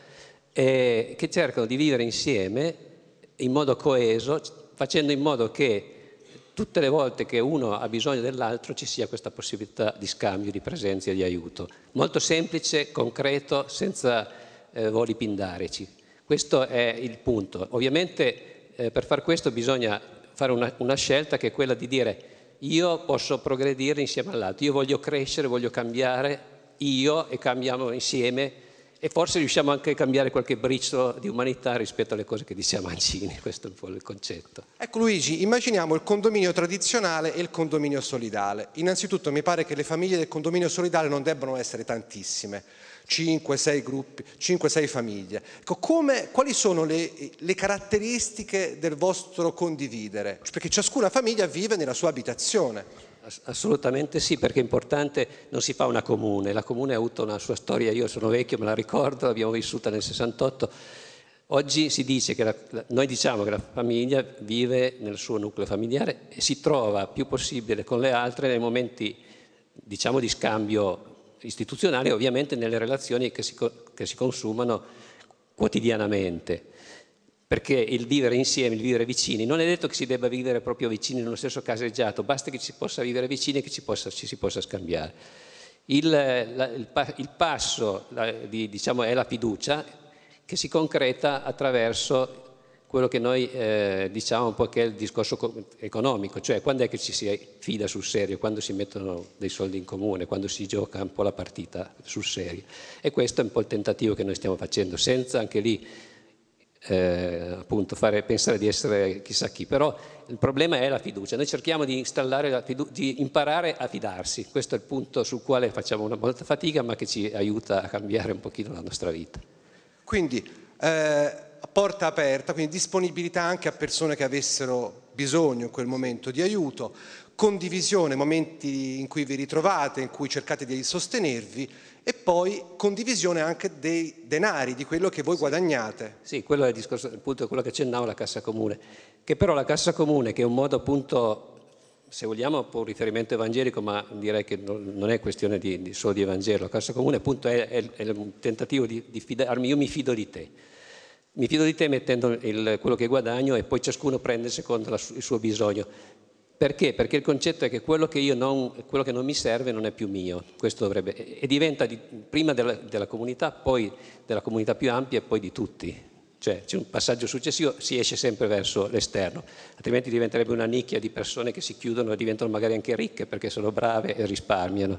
che cercano di vivere insieme in modo coeso, facendo in modo che tutte le volte che uno ha bisogno dell'altro ci sia questa possibilità di scambio, di presenza e di aiuto. Molto semplice, concreto, senza voli pindarici. Questo è il punto. Ovviamente per far questo bisogna fare una scelta che è quella di dire: io posso progredire insieme all'altro, io voglio crescere, voglio cambiare io, e cambiamo insieme, e forse riusciamo anche a cambiare qualche briciolo di umanità rispetto alle cose che diceva Mancini. Questo è un po' il concetto. Ecco Luigi, immaginiamo il condominio tradizionale e il condominio solidale. Innanzitutto mi pare che le famiglie del condominio solidale non debbano essere tantissime, 5-6 gruppi, 5-6 famiglie. Ecco, quali sono le caratteristiche del vostro condividere? Perché ciascuna famiglia vive nella sua abitazione. Assolutamente sì, perché è importante, non si fa una comune, la comune ha avuto una sua storia, io sono vecchio, me la ricordo, l'abbiamo vissuta nel 68. Oggi si dice che noi diciamo che la famiglia vive nel suo nucleo familiare e si trova più possibile con le altre nei momenti, diciamo, di scambio istituzionale, ovviamente nelle relazioni che si consumano quotidianamente. Perché il vivere insieme, il vivere vicini, non è detto che si debba vivere proprio vicini nello stesso caseggiato, basta che si possa vivere vicini e che ci si possa scambiare. Il passo diciamo, è la fiducia, che si concreta attraverso quello che noi diciamo un po' che è il discorso economico, cioè quando è che ci si fida sul serio, quando si mettono dei soldi in comune, quando si gioca un po' la partita sul serio. E questo è un po' il tentativo che noi stiamo facendo, senza anche lì appunto fare pensare di essere chissà chi, però il problema è la fiducia. Noi cerchiamo di installare di imparare a fidarsi, questo è il punto sul quale facciamo una molta fatica, ma che ci aiuta a cambiare un pochino la nostra vita. Quindi porta aperta, quindi disponibilità anche a persone che avessero bisogno in quel momento di aiuto, condivisione, momenti in cui vi ritrovate, in cui cercate di sostenervi, e poi condivisione anche dei denari, di quello che voi guadagnate. Sì, quello è il discorso, appunto, quello che accennavo, la cassa comune, che però la cassa comune, che è un modo appunto, se vogliamo un po' un riferimento evangelico, ma direi che non è questione solo di Evangelo, la cassa comune appunto è un tentativo di fidarmi, io mi fido di te. Mi fido di te mettendo quello che guadagno e poi ciascuno prende secondo il suo bisogno. Perché? Perché il concetto è che quello che non mi serve non è più mio, questo dovrebbe, e diventa prima della comunità, poi della comunità più ampia e poi di tutti. Cioè c'è un passaggio successivo, si esce sempre verso l'esterno, altrimenti diventerebbe una nicchia di persone che si chiudono e diventano magari anche ricche perché sono brave e risparmiano.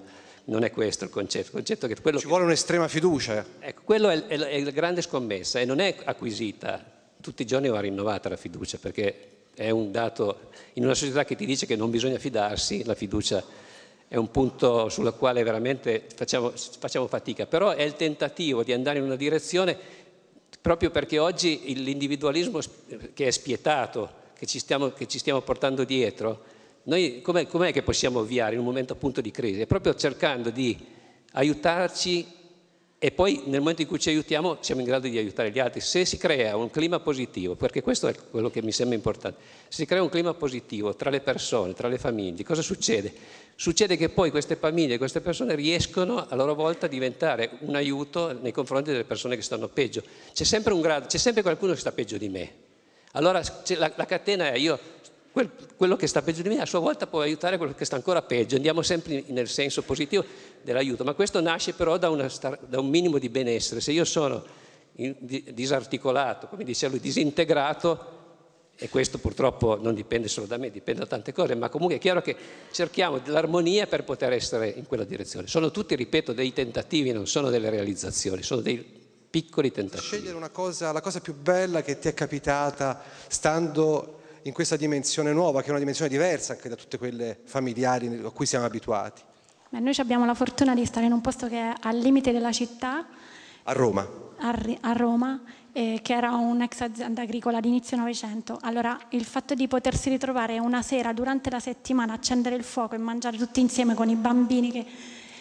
non è questo il concetto che quello ci vuole un'estrema fiducia. Ecco, quello è la grande scommessa e non è acquisita, tutti i giorni va rinnovata la fiducia, perché è un dato, in una società che ti dice che non bisogna fidarsi, la fiducia è un punto sulla quale veramente facciamo fatica, però è il tentativo di andare in una direzione, proprio perché oggi l'individualismo che è spietato, che ci stiamo portando dietro, noi com'è che possiamo avviare in un momento appunto di crisi? È proprio cercando di aiutarci e poi nel momento in cui ci aiutiamo siamo in grado di aiutare gli altri. Se si crea un clima positivo, perché questo è quello che mi sembra importante, se si crea un clima positivo tra le persone, tra le famiglie, cosa succede? Succede che poi queste famiglie, queste persone riescono a loro volta a diventare un aiuto nei confronti delle persone che stanno peggio. C'è sempre qualcuno che sta peggio di me. Allora la catena è quello che sta peggio di me a sua volta può aiutare quello che sta ancora peggio, andiamo sempre nel senso positivo dell'aiuto, ma questo nasce però da un minimo di benessere. Se io sono disarticolato, come diceva lui, disintegrato, e questo purtroppo non dipende solo da me, dipende da tante cose, ma comunque è chiaro che cerchiamo l'armonia per poter essere in quella direzione. Sono tutti, ripeto, dei tentativi, non sono delle realizzazioni, sono dei piccoli tentativi. Scegliere la cosa più bella che ti è capitata stando in questa dimensione nuova, che è una dimensione diversa anche da tutte quelle familiari a cui siamo abituati. Noi abbiamo la fortuna di stare in un posto che è al limite della città. A Roma. A Roma, che era un'ex azienda agricola di inizio Novecento. Allora, il fatto di potersi ritrovare una sera durante la settimana, accendere il fuoco e mangiare tutti insieme con i bambini che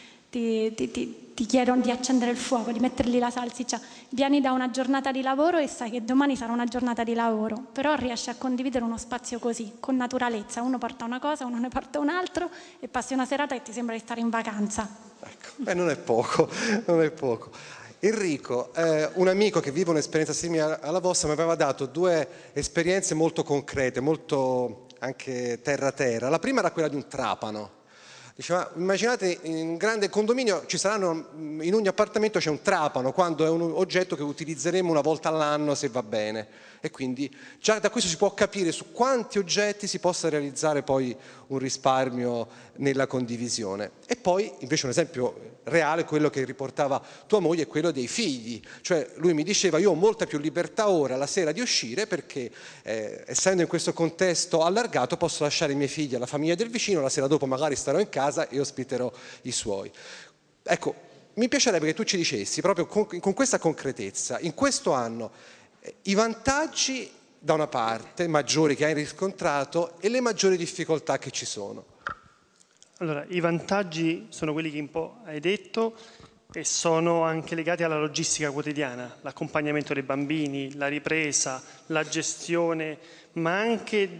ti chiedono di accendere il fuoco, di mettergli la salsiccia, vieni da una giornata di lavoro e sai che domani sarà una giornata di lavoro, però riesci a condividere uno spazio così, con naturalezza, uno porta una cosa, uno ne porta un altro e passi una serata e ti sembra di stare in vacanza. Ecco, non è poco, non è poco. Enrico, un amico che vive un'esperienza simile alla vostra mi aveva dato 2 esperienze molto concrete, molto anche terra-terra. La prima era quella di un trapano. Diceva, immaginate in un grande condominio in ogni appartamento c'è un trapano, quando è un oggetto che utilizzeremo una volta all'anno se va bene, e quindi già da questo si può capire su quanti oggetti si possa realizzare poi un risparmio nella condivisione. E poi invece un esempio reale, quello che riportava tua moglie, è quello dei figli. Cioè lui mi diceva, io ho molta più libertà ora la sera di uscire perché essendo in questo contesto allargato posso lasciare i miei figli alla famiglia del vicino, la sera dopo magari starò in casa e ospiterò i suoi. Ecco, mi piacerebbe che tu ci dicessi proprio con questa concretezza, in questo anno, i vantaggi da una parte maggiori che hai riscontrato e le maggiori difficoltà che ci sono. Allora, i vantaggi sono quelli che un po' hai detto e sono anche legati alla logistica quotidiana, l'accompagnamento dei bambini, la ripresa, la gestione, ma anche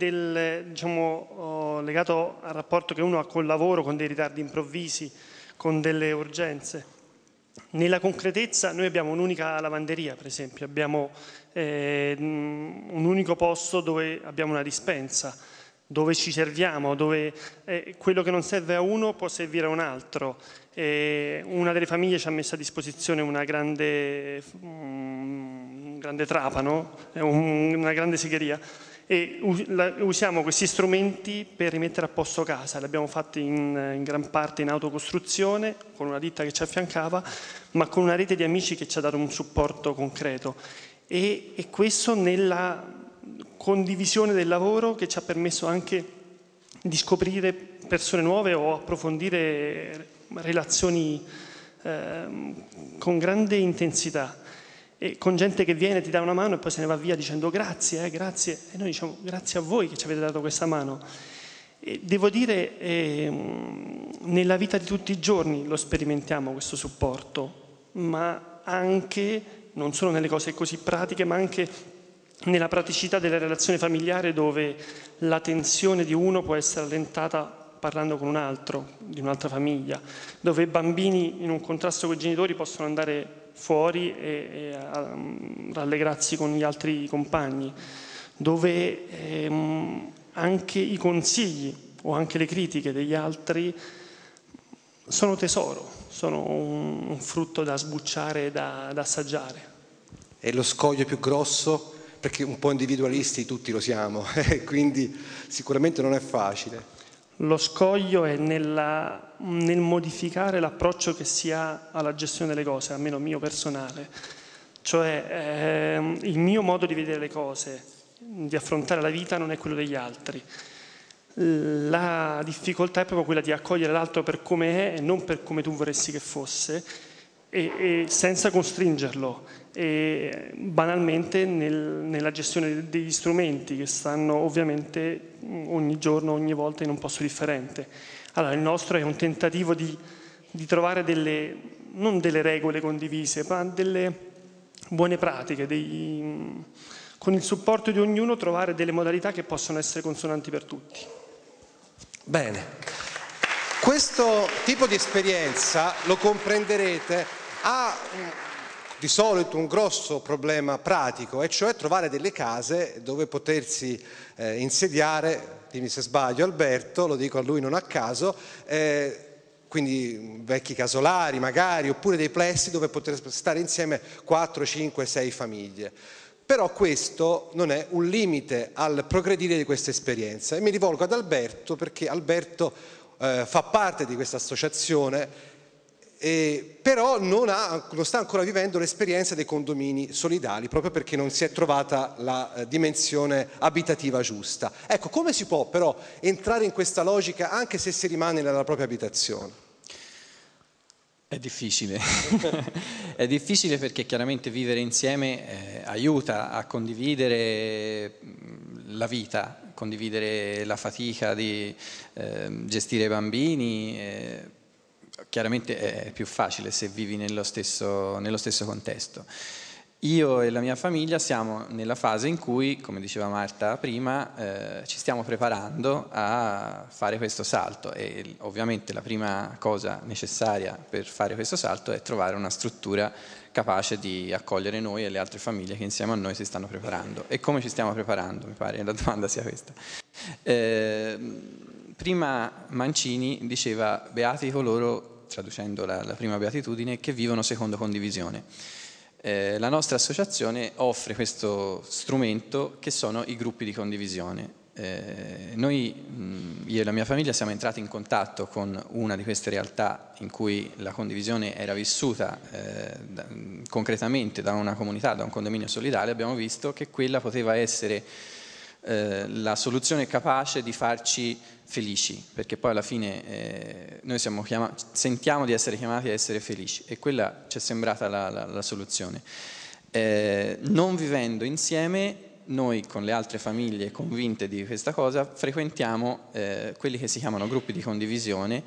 legato al rapporto che uno ha col lavoro, con dei ritardi improvvisi, con delle urgenze. Nella concretezza noi abbiamo un'unica lavanderia, per esempio, abbiamo un unico posto dove abbiamo una dispensa, dove ci serviamo, dove quello che non serve a uno può servire a un altro. Una delle famiglie ci ha messo a disposizione un grande trapano, una grande segheria, e usiamo questi strumenti per rimettere a posto casa. Li abbiamo fatti in gran parte in autocostruzione, con una ditta che ci affiancava, ma con una rete di amici che ci ha dato un supporto concreto. E questo nella condivisione del lavoro, che ci ha permesso anche di scoprire persone nuove o approfondire relazioni con grande intensità, e con gente che viene, ti dà una mano e poi se ne va via dicendo grazie, grazie, e noi diciamo grazie a voi che ci avete dato questa mano. E devo dire, nella vita di tutti i giorni lo sperimentiamo questo supporto, ma anche, non solo nelle cose così pratiche, ma anche nella praticità delle relazioni familiari, dove la tensione di uno può essere allentata parlando con un altro, di un'altra famiglia, dove i bambini in un contrasto con i genitori possono andare fuori e rallegrarsi con gli altri compagni, dove anche i consigli o anche le critiche degli altri sono tesoro, sono un frutto da sbucciare e da assaggiare. E lo scoglio più grosso? Perché un po' individualisti tutti lo siamo, quindi sicuramente non è facile. Lo scoglio è nel modificare l'approccio che si ha alla gestione delle cose, almeno mio personale. Cioè il mio modo di vedere le cose, di affrontare la vita non è quello degli altri. La difficoltà è proprio quella di accogliere l'altro per come è e non per come tu vorresti che fosse, e senza costringerlo, e banalmente nella gestione degli strumenti che stanno ovviamente ogni giorno, ogni volta in un posto differente. Allora il nostro è un tentativo di trovare non delle regole condivise, ma delle buone pratiche, con il supporto di ognuno trovare delle modalità che possono essere consonanti per tutti. Bene, questo tipo di esperienza, lo comprenderete, ha di solito un grosso problema pratico, e cioè trovare delle case dove potersi insediare, dimmi se sbaglio Alberto, lo dico a lui non a caso, quindi vecchi casolari magari, oppure dei plessi dove poter stare insieme 4, 5, 6 famiglie. Però questo non è un limite al progredire di questa esperienza, e mi rivolgo ad Alberto perché Alberto fa parte di questa associazione, però non sta ancora vivendo l'esperienza dei condomini solidali, proprio perché non si è trovata la dimensione abitativa giusta. Ecco, come si può però entrare in questa logica anche se si rimane nella propria abitazione? È difficile, è difficile perché chiaramente vivere insieme aiuta a condividere la vita, condividere la fatica di gestire i bambini. Chiaramente è più facile se vivi nello stesso contesto. Io e la mia famiglia siamo nella fase in cui, come diceva Marta prima, ci stiamo preparando a fare questo salto, e ovviamente la prima cosa necessaria per fare questo salto è trovare una struttura capace di accogliere noi e le altre famiglie che insieme a noi si stanno preparando. E come ci stiamo preparando? Mi pare la domanda sia questa. Prima Mancini diceva: beati coloro, traducendo la prima beatitudine, che vivono secondo condivisione. La nostra associazione offre questo strumento che sono i gruppi di condivisione. Noi, io e la mia famiglia, siamo entrati in contatto con una di queste realtà in cui la condivisione era vissuta concretamente da una comunità, da un condominio solidale. Abbiamo visto che quella poteva essere la soluzione capace di farci felici, perché poi alla fine noi sentiamo di essere chiamati a essere felici, e quella ci è sembrata la soluzione. Non vivendo insieme, noi con le altre famiglie convinte di questa cosa frequentiamo quelli che si chiamano gruppi di condivisione.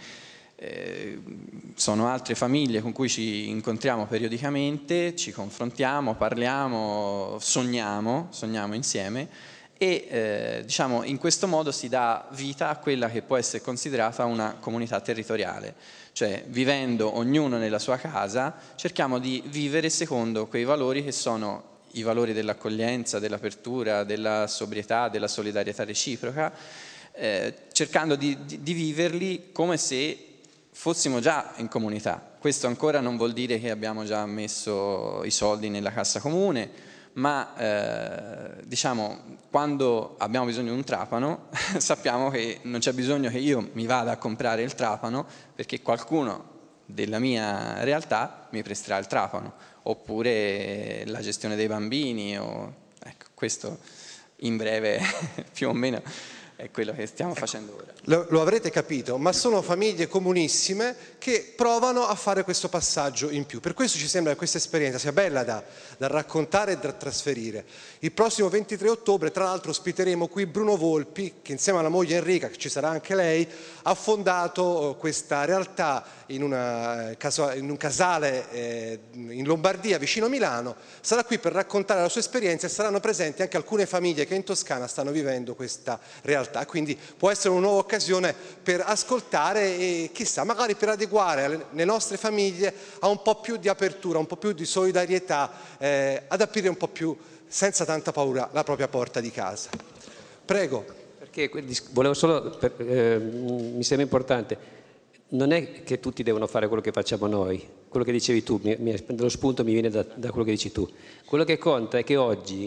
Sono altre famiglie con cui ci incontriamo periodicamente, ci confrontiamo, parliamo, sogniamo insieme. E diciamo, in questo modo si dà vita a quella che può essere considerata una comunità territoriale, cioè vivendo ognuno nella sua casa cerchiamo di vivere secondo quei valori che sono i valori dell'accoglienza, dell'apertura, della sobrietà, della solidarietà reciproca, cercando di viverli come se fossimo già in comunità. Questo ancora non vuol dire che abbiamo già messo i soldi nella cassa comune, ma diciamo, quando abbiamo bisogno di un trapano sappiamo che non c'è bisogno che io mi vada a comprare il trapano, perché qualcuno della mia realtà mi presterà il trapano, oppure la gestione dei bambini, ecco, questo in breve più o meno è quello che stiamo facendo ora. Lo avrete capito, ma sono famiglie comunissime che provano a fare questo passaggio in più. Per questo ci sembra che questa esperienza sia bella da raccontare e da trasferire. Il prossimo 23 ottobre, tra l'altro, ospiteremo qui Bruno Volpi, che insieme alla moglie Enrica, che ci sarà anche lei, ha fondato questa realtà in un casale in Lombardia, vicino Milano. Sarà qui per raccontare la sua esperienza, e saranno presenti anche alcune famiglie che in Toscana stanno vivendo questa realtà. Quindi può essere una nuova occasione per ascoltare e chissà, magari per adeguare le nostre famiglie a un po' più di apertura, un po' più di solidarietà, ad aprire un po' più, senza tanta paura, la propria porta di casa. Prego. Perché volevo solo, mi sembra importante, non è che tutti devono fare quello che facciamo noi, quello che dicevi tu, lo spunto mi viene da quello che dici tu. Quello che conta è che oggi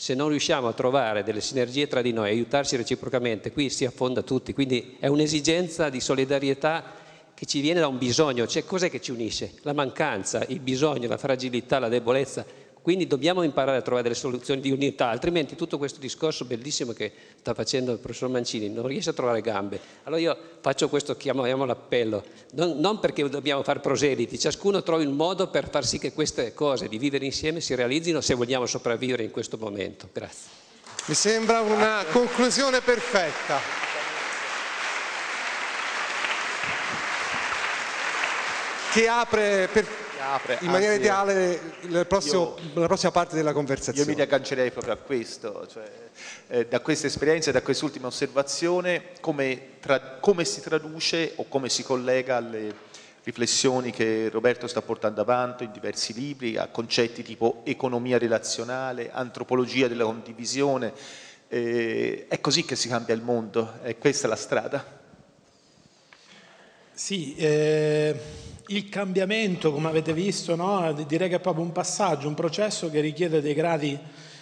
Se non riusciamo a trovare delle sinergie tra di noi, aiutarci reciprocamente, qui si affonda tutti. Quindi è un'esigenza di solidarietà che ci viene da un bisogno. Cioè, cos'è che ci unisce? La mancanza, il bisogno, la fragilità, la debolezza. Quindi dobbiamo imparare a trovare delle soluzioni di unità, altrimenti tutto questo discorso bellissimo che sta facendo il professor Mancini non riesce a trovare gambe. Allora io faccio questo, chiamiamolo appello, non perché dobbiamo fare proseliti, ciascuno trovi un modo per far sì che queste cose di vivere insieme si realizzino se vogliamo sopravvivere in questo momento. Grazie. Mi sembra una conclusione perfetta. Che apre in maniera ideale la prossima parte della conversazione. Io mi riaggancerei proprio a questo, cioè, da questa esperienza e da quest'ultima osservazione, come si traduce o come si collega alle riflessioni che Roberto sta portando avanti in diversi libri, a concetti tipo economia relazionale, antropologia della condivisione. È così che si cambia il mondo, è questa la strada? Sì, il cambiamento, come avete visto, no? Direi che è proprio un passaggio, un processo che richiede dei gradi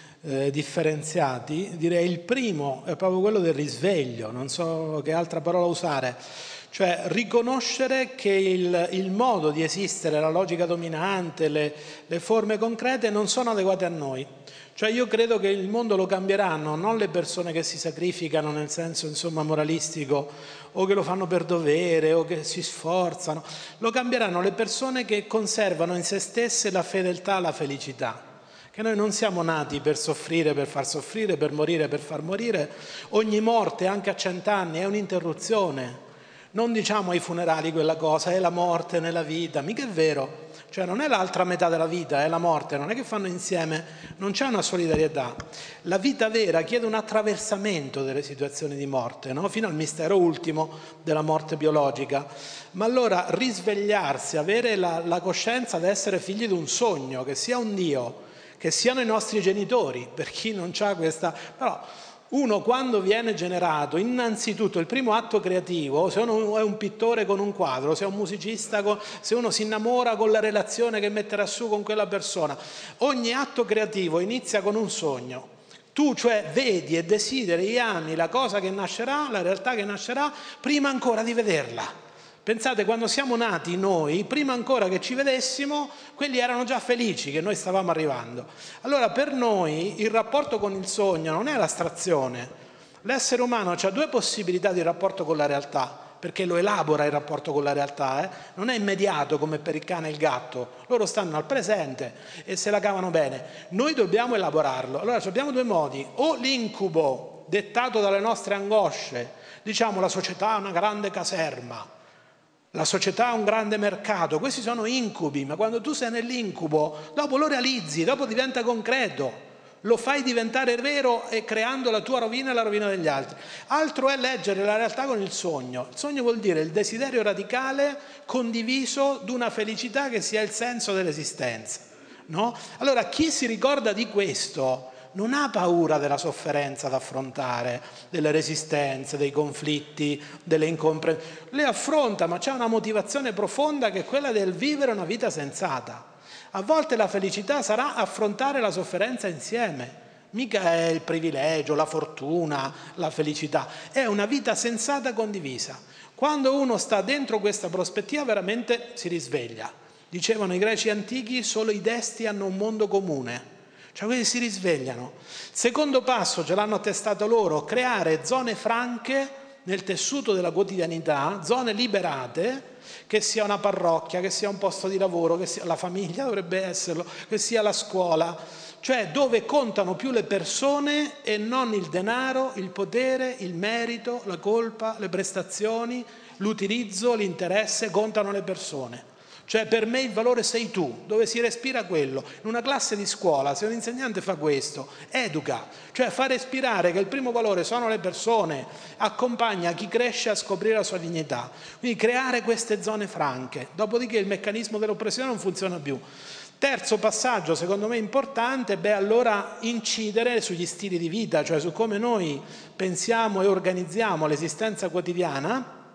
differenziati. Direi il primo è proprio quello del risveglio, non so che altra parola usare, cioè riconoscere che il modo di esistere, la logica dominante, le forme concrete non sono adeguate a noi. Cioè io credo che il mondo lo cambieranno non le persone che si sacrificano nel senso insomma moralistico o che lo fanno per dovere o che si sforzano, lo cambieranno le persone che conservano in se stesse la fedeltà alla felicità. Che noi non siamo nati per soffrire, per far soffrire, per morire, per far morire. Ogni morte, anche a 100 anni, è un'interruzione. Non diciamo ai funerali quella cosa, è la morte nella vita, mica è vero. Cioè non è l'altra metà della vita, è la morte, non è che fanno insieme, non c'è una solidarietà. La vita vera chiede un attraversamento delle situazioni di morte, no? Fino al mistero ultimo della morte biologica. Ma allora risvegliarsi, avere la coscienza di essere figli di un sogno, che sia un Dio, che siano i nostri genitori, per chi non c'ha questa... Però uno quando viene generato, innanzitutto il primo atto creativo, se uno è un pittore con un quadro, se è un musicista, se uno si innamora con la relazione che metterà su con quella persona, ogni atto creativo inizia con un sogno. Tu cioè vedi e desideri e ami la cosa che nascerà, la realtà che nascerà, prima ancora di vederla. Pensate, quando siamo nati noi, prima ancora che ci vedessimo, quelli erano già felici che noi stavamo arrivando. Allora per noi il rapporto con il sogno non è l'astrazione. L'essere umano ha due possibilità di rapporto con la realtà, perché lo elabora il rapporto con la realtà, non è immediato come per il cane e il gatto, loro stanno al presente e se la cavano bene. Noi dobbiamo elaborarlo. Allora abbiamo due modi, o l'incubo dettato dalle nostre angosce, diciamo la società è una grande caserma, la società ha un grande mercato, questi sono incubi, ma quando tu sei nell'incubo, dopo lo realizzi, dopo diventa concreto, lo fai diventare vero e creando la tua rovina e la rovina degli altri. Altro è leggere la realtà con il sogno. Il sogno vuol dire il desiderio radicale condiviso di una felicità che sia il senso dell'esistenza, no? Allora chi si ricorda di questo non ha paura della sofferenza da affrontare, delle resistenze, dei conflitti, delle incomprensioni. Le affronta, ma c'è una motivazione profonda che è quella del vivere una vita sensata. A volte la felicità sarà affrontare la sofferenza insieme. Mica è il privilegio, la fortuna, la felicità. È una vita sensata condivisa. Quando uno sta dentro questa prospettiva veramente si risveglia. Dicevano i greci antichi, solo i desti hanno un mondo comune. Cioè quelli si risvegliano. Secondo passo, ce l'hanno attestato loro, creare zone franche nel tessuto della quotidianità, zone liberate, che sia una parrocchia, che sia un posto di lavoro, che sia la famiglia, dovrebbe esserlo, che sia la scuola, cioè dove contano più le persone e non il denaro, il potere, il merito, la colpa, le prestazioni, l'utilizzo, l'interesse, contano le persone. Cioè per me il valore sei tu, dove si respira quello. In una classe di scuola, se un insegnante fa questo, educa, cioè fa respirare che il primo valore sono le persone, accompagna chi cresce a scoprire la sua dignità. Quindi creare queste zone franche, dopodiché il meccanismo dell'oppressione non funziona più. Terzo passaggio, secondo me importante, allora incidere sugli stili di vita, cioè su come noi pensiamo e organizziamo l'esistenza quotidiana,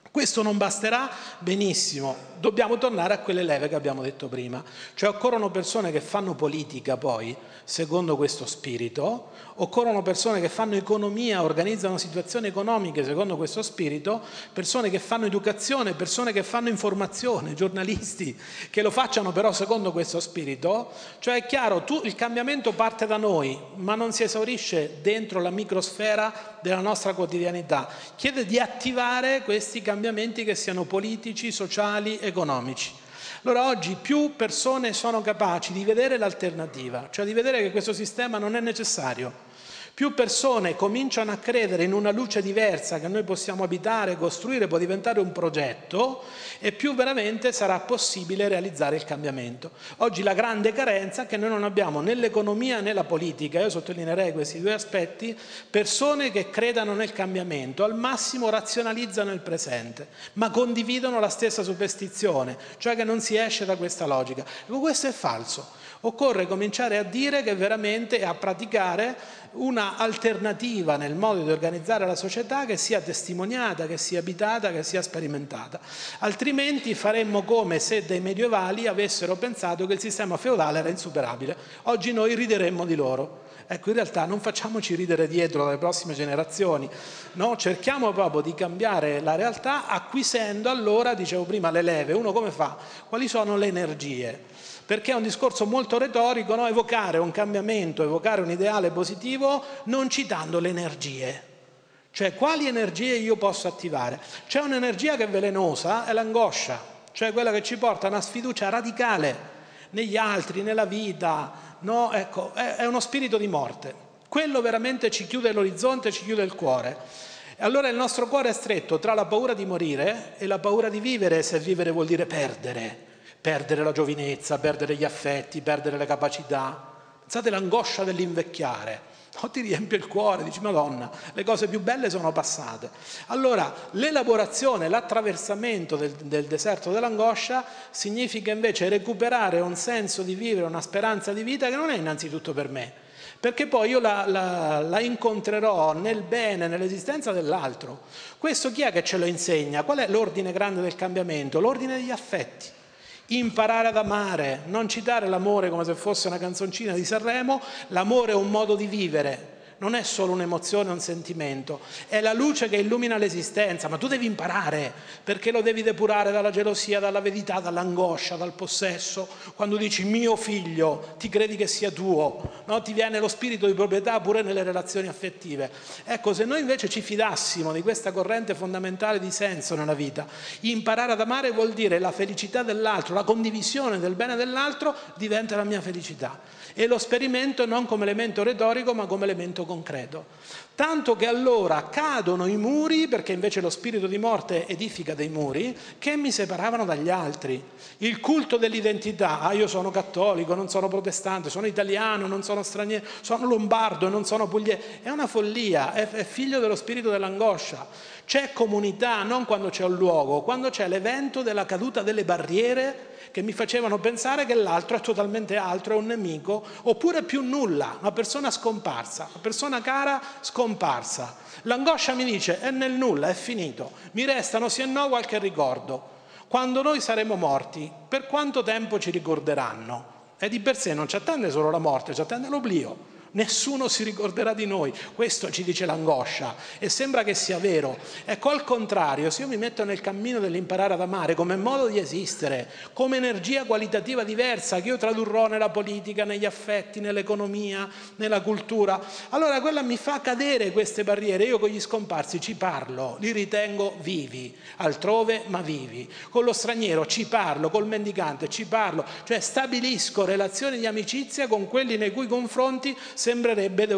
Questo non basterà, benissimo, dobbiamo tornare a quelle leve che abbiamo detto prima, cioè occorrono persone che fanno politica poi, secondo questo spirito, occorrono persone che fanno economia, organizzano situazioni economiche secondo questo spirito, persone che fanno educazione, persone che fanno informazione, giornalisti che lo facciano però secondo questo spirito, cioè è chiaro, il cambiamento parte da noi, ma non si esaurisce dentro la microsfera della nostra quotidianità, chiede di attivare questi cambiamenti che siano politici, sociali, economici. Allora oggi più persone sono capaci di vedere l'alternativa, cioè di vedere che questo sistema non è necessario, più persone cominciano a credere in una luce diversa che noi possiamo abitare, costruire, può diventare un progetto, e più veramente sarà possibile realizzare il cambiamento. Oggi la grande carenza è che noi non abbiamo né l'economia né la politica, io sottolineerei questi due aspetti, persone che credano nel cambiamento, al massimo razionalizzano il presente, ma condividono la stessa superstizione, cioè che non si esce da questa logica. Ma questo è falso. Occorre cominciare a dire che veramente, a praticare una alternativa nel modo di organizzare la società che sia testimoniata, che sia abitata, che sia sperimentata. Altrimenti faremmo come se dei medievali avessero pensato che il sistema feudale era insuperabile. Oggi noi rideremmo di loro. Ecco, in realtà non facciamoci ridere dietro dalle prossime generazioni, no? Cerchiamo proprio di cambiare la realtà acquisendo allora, dicevo prima, le leve. Uno come fa? Quali sono le energie? Perché è un discorso molto retorico, no? Evocare un cambiamento, evocare un ideale positivo non citando le energie. Cioè quali energie io posso attivare? C'è un'energia che è velenosa, è l'angoscia, cioè quella che ci porta a una sfiducia radicale negli altri, nella vita, no? Ecco, è uno spirito di morte. Quello veramente ci chiude l'orizzonte, ci chiude il cuore. E allora il nostro cuore è stretto tra la paura di morire e la paura di vivere, se vivere vuol dire perdere. Perdere la giovinezza, perdere gli affetti, perdere le capacità. Pensate all'angoscia dell'invecchiare. No, ti riempie il cuore, dici Madonna, le cose più belle sono passate. Allora l'elaborazione, l'attraversamento del deserto dell'angoscia significa invece recuperare un senso di vivere, una speranza di vita che non è innanzitutto per me, perché poi io la incontrerò nel bene, nell'esistenza dell'altro. Questo chi è che ce lo insegna? Qual è l'ordine grande del cambiamento? L'ordine degli affetti. Imparare ad amare, non citare l'amore come se fosse una canzoncina di Sanremo. L'amore è un modo di vivere, non è solo un'emozione, un sentimento, è la luce che illumina l'esistenza, ma tu devi imparare, perché lo devi depurare dalla gelosia, dall'avidità, dall'angoscia, dal possesso. Quando dici mio figlio, ti credi che sia tuo, no? Ti viene lo spirito di proprietà pure nelle relazioni affettive. Ecco, se noi invece ci fidassimo di questa corrente fondamentale di senso nella vita, imparare ad amare vuol dire la felicità dell'altro, la condivisione del bene dell'altro diventa la mia felicità. E lo sperimento non come elemento retorico ma come elemento concreto. Tanto che allora cadono i muri, perché invece lo spirito di morte edifica dei muri, che mi separavano dagli altri. Il culto dell'identità, io sono cattolico, non sono protestante, sono italiano, non sono straniero, sono lombardo, non sono pugliese, è una follia, è figlio dello spirito dell'angoscia. C'è comunità non quando c'è un luogo, quando c'è l'evento della caduta delle barriere che mi facevano pensare che l'altro è totalmente altro, è un nemico, oppure più nulla, una persona scomparsa, una persona cara scomparsa. L'angoscia mi dice è nel nulla, è finito, mi restano sì e no qualche ricordo. Quando noi saremo morti, per quanto tempo ci ricorderanno? E di per sé non ci attende solo la morte, ci attende l'oblio. Nessuno si ricorderà di noi, questo ci dice l'angoscia e sembra che sia vero. Ecco, al contrario, se io mi metto nel cammino dell'imparare ad amare come modo di esistere, come energia qualitativa diversa che io tradurrò nella politica, negli affetti, nell'economia, nella cultura, allora quella mi fa cadere queste barriere. Io con gli scomparsi ci parlo, li ritengo vivi, altrove ma vivi. Con lo straniero ci parlo, col mendicante ci parlo, cioè stabilisco relazioni di amicizia con quelli nei cui confronti sembrerebbe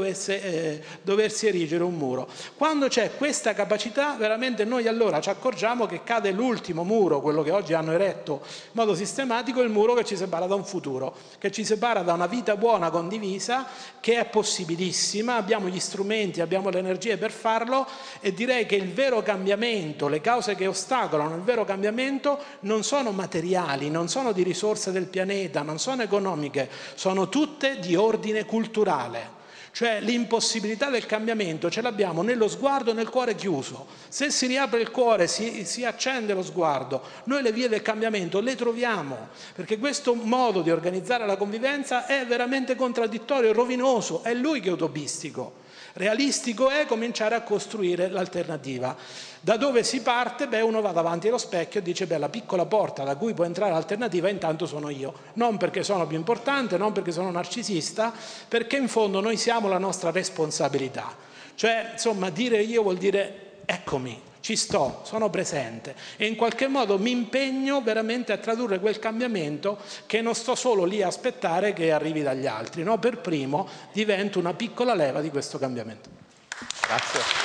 doversi erigere un muro. Quando c'è questa capacità, veramente noi allora ci accorgiamo che cade l'ultimo muro, quello che oggi hanno eretto in modo sistematico, il muro che ci separa da un futuro, che ci separa da una vita buona condivisa, che è possibilissima, abbiamo gli strumenti, abbiamo le energie per farlo, e direi che il vero cambiamento, le cause che ostacolano il vero cambiamento non sono materiali, non sono di risorse del pianeta, non sono economiche, sono tutte di ordine culturale. Cioè l'impossibilità del cambiamento ce l'abbiamo nello sguardo e nel cuore chiuso. Se si riapre il cuore, si accende lo sguardo, noi le vie del cambiamento le troviamo, perché questo modo di organizzare la convivenza è veramente contraddittorio, rovinoso, è lui che è utopistico. Realistico è cominciare a costruire l'alternativa. Da dove si parte? Beh, uno va davanti allo specchio e dice, beh, la piccola porta da cui può entrare l'alternativa intanto sono io. Non perché sono più importante, non perché sono narcisista, perché in fondo noi siamo la nostra responsabilità. Cioè, insomma, dire io vuol dire eccomi, ci sto, sono presente e in qualche modo mi impegno veramente a tradurre quel cambiamento che non sto solo lì a aspettare che arrivi dagli altri, no? Per primo divento una piccola leva di questo cambiamento. Grazie.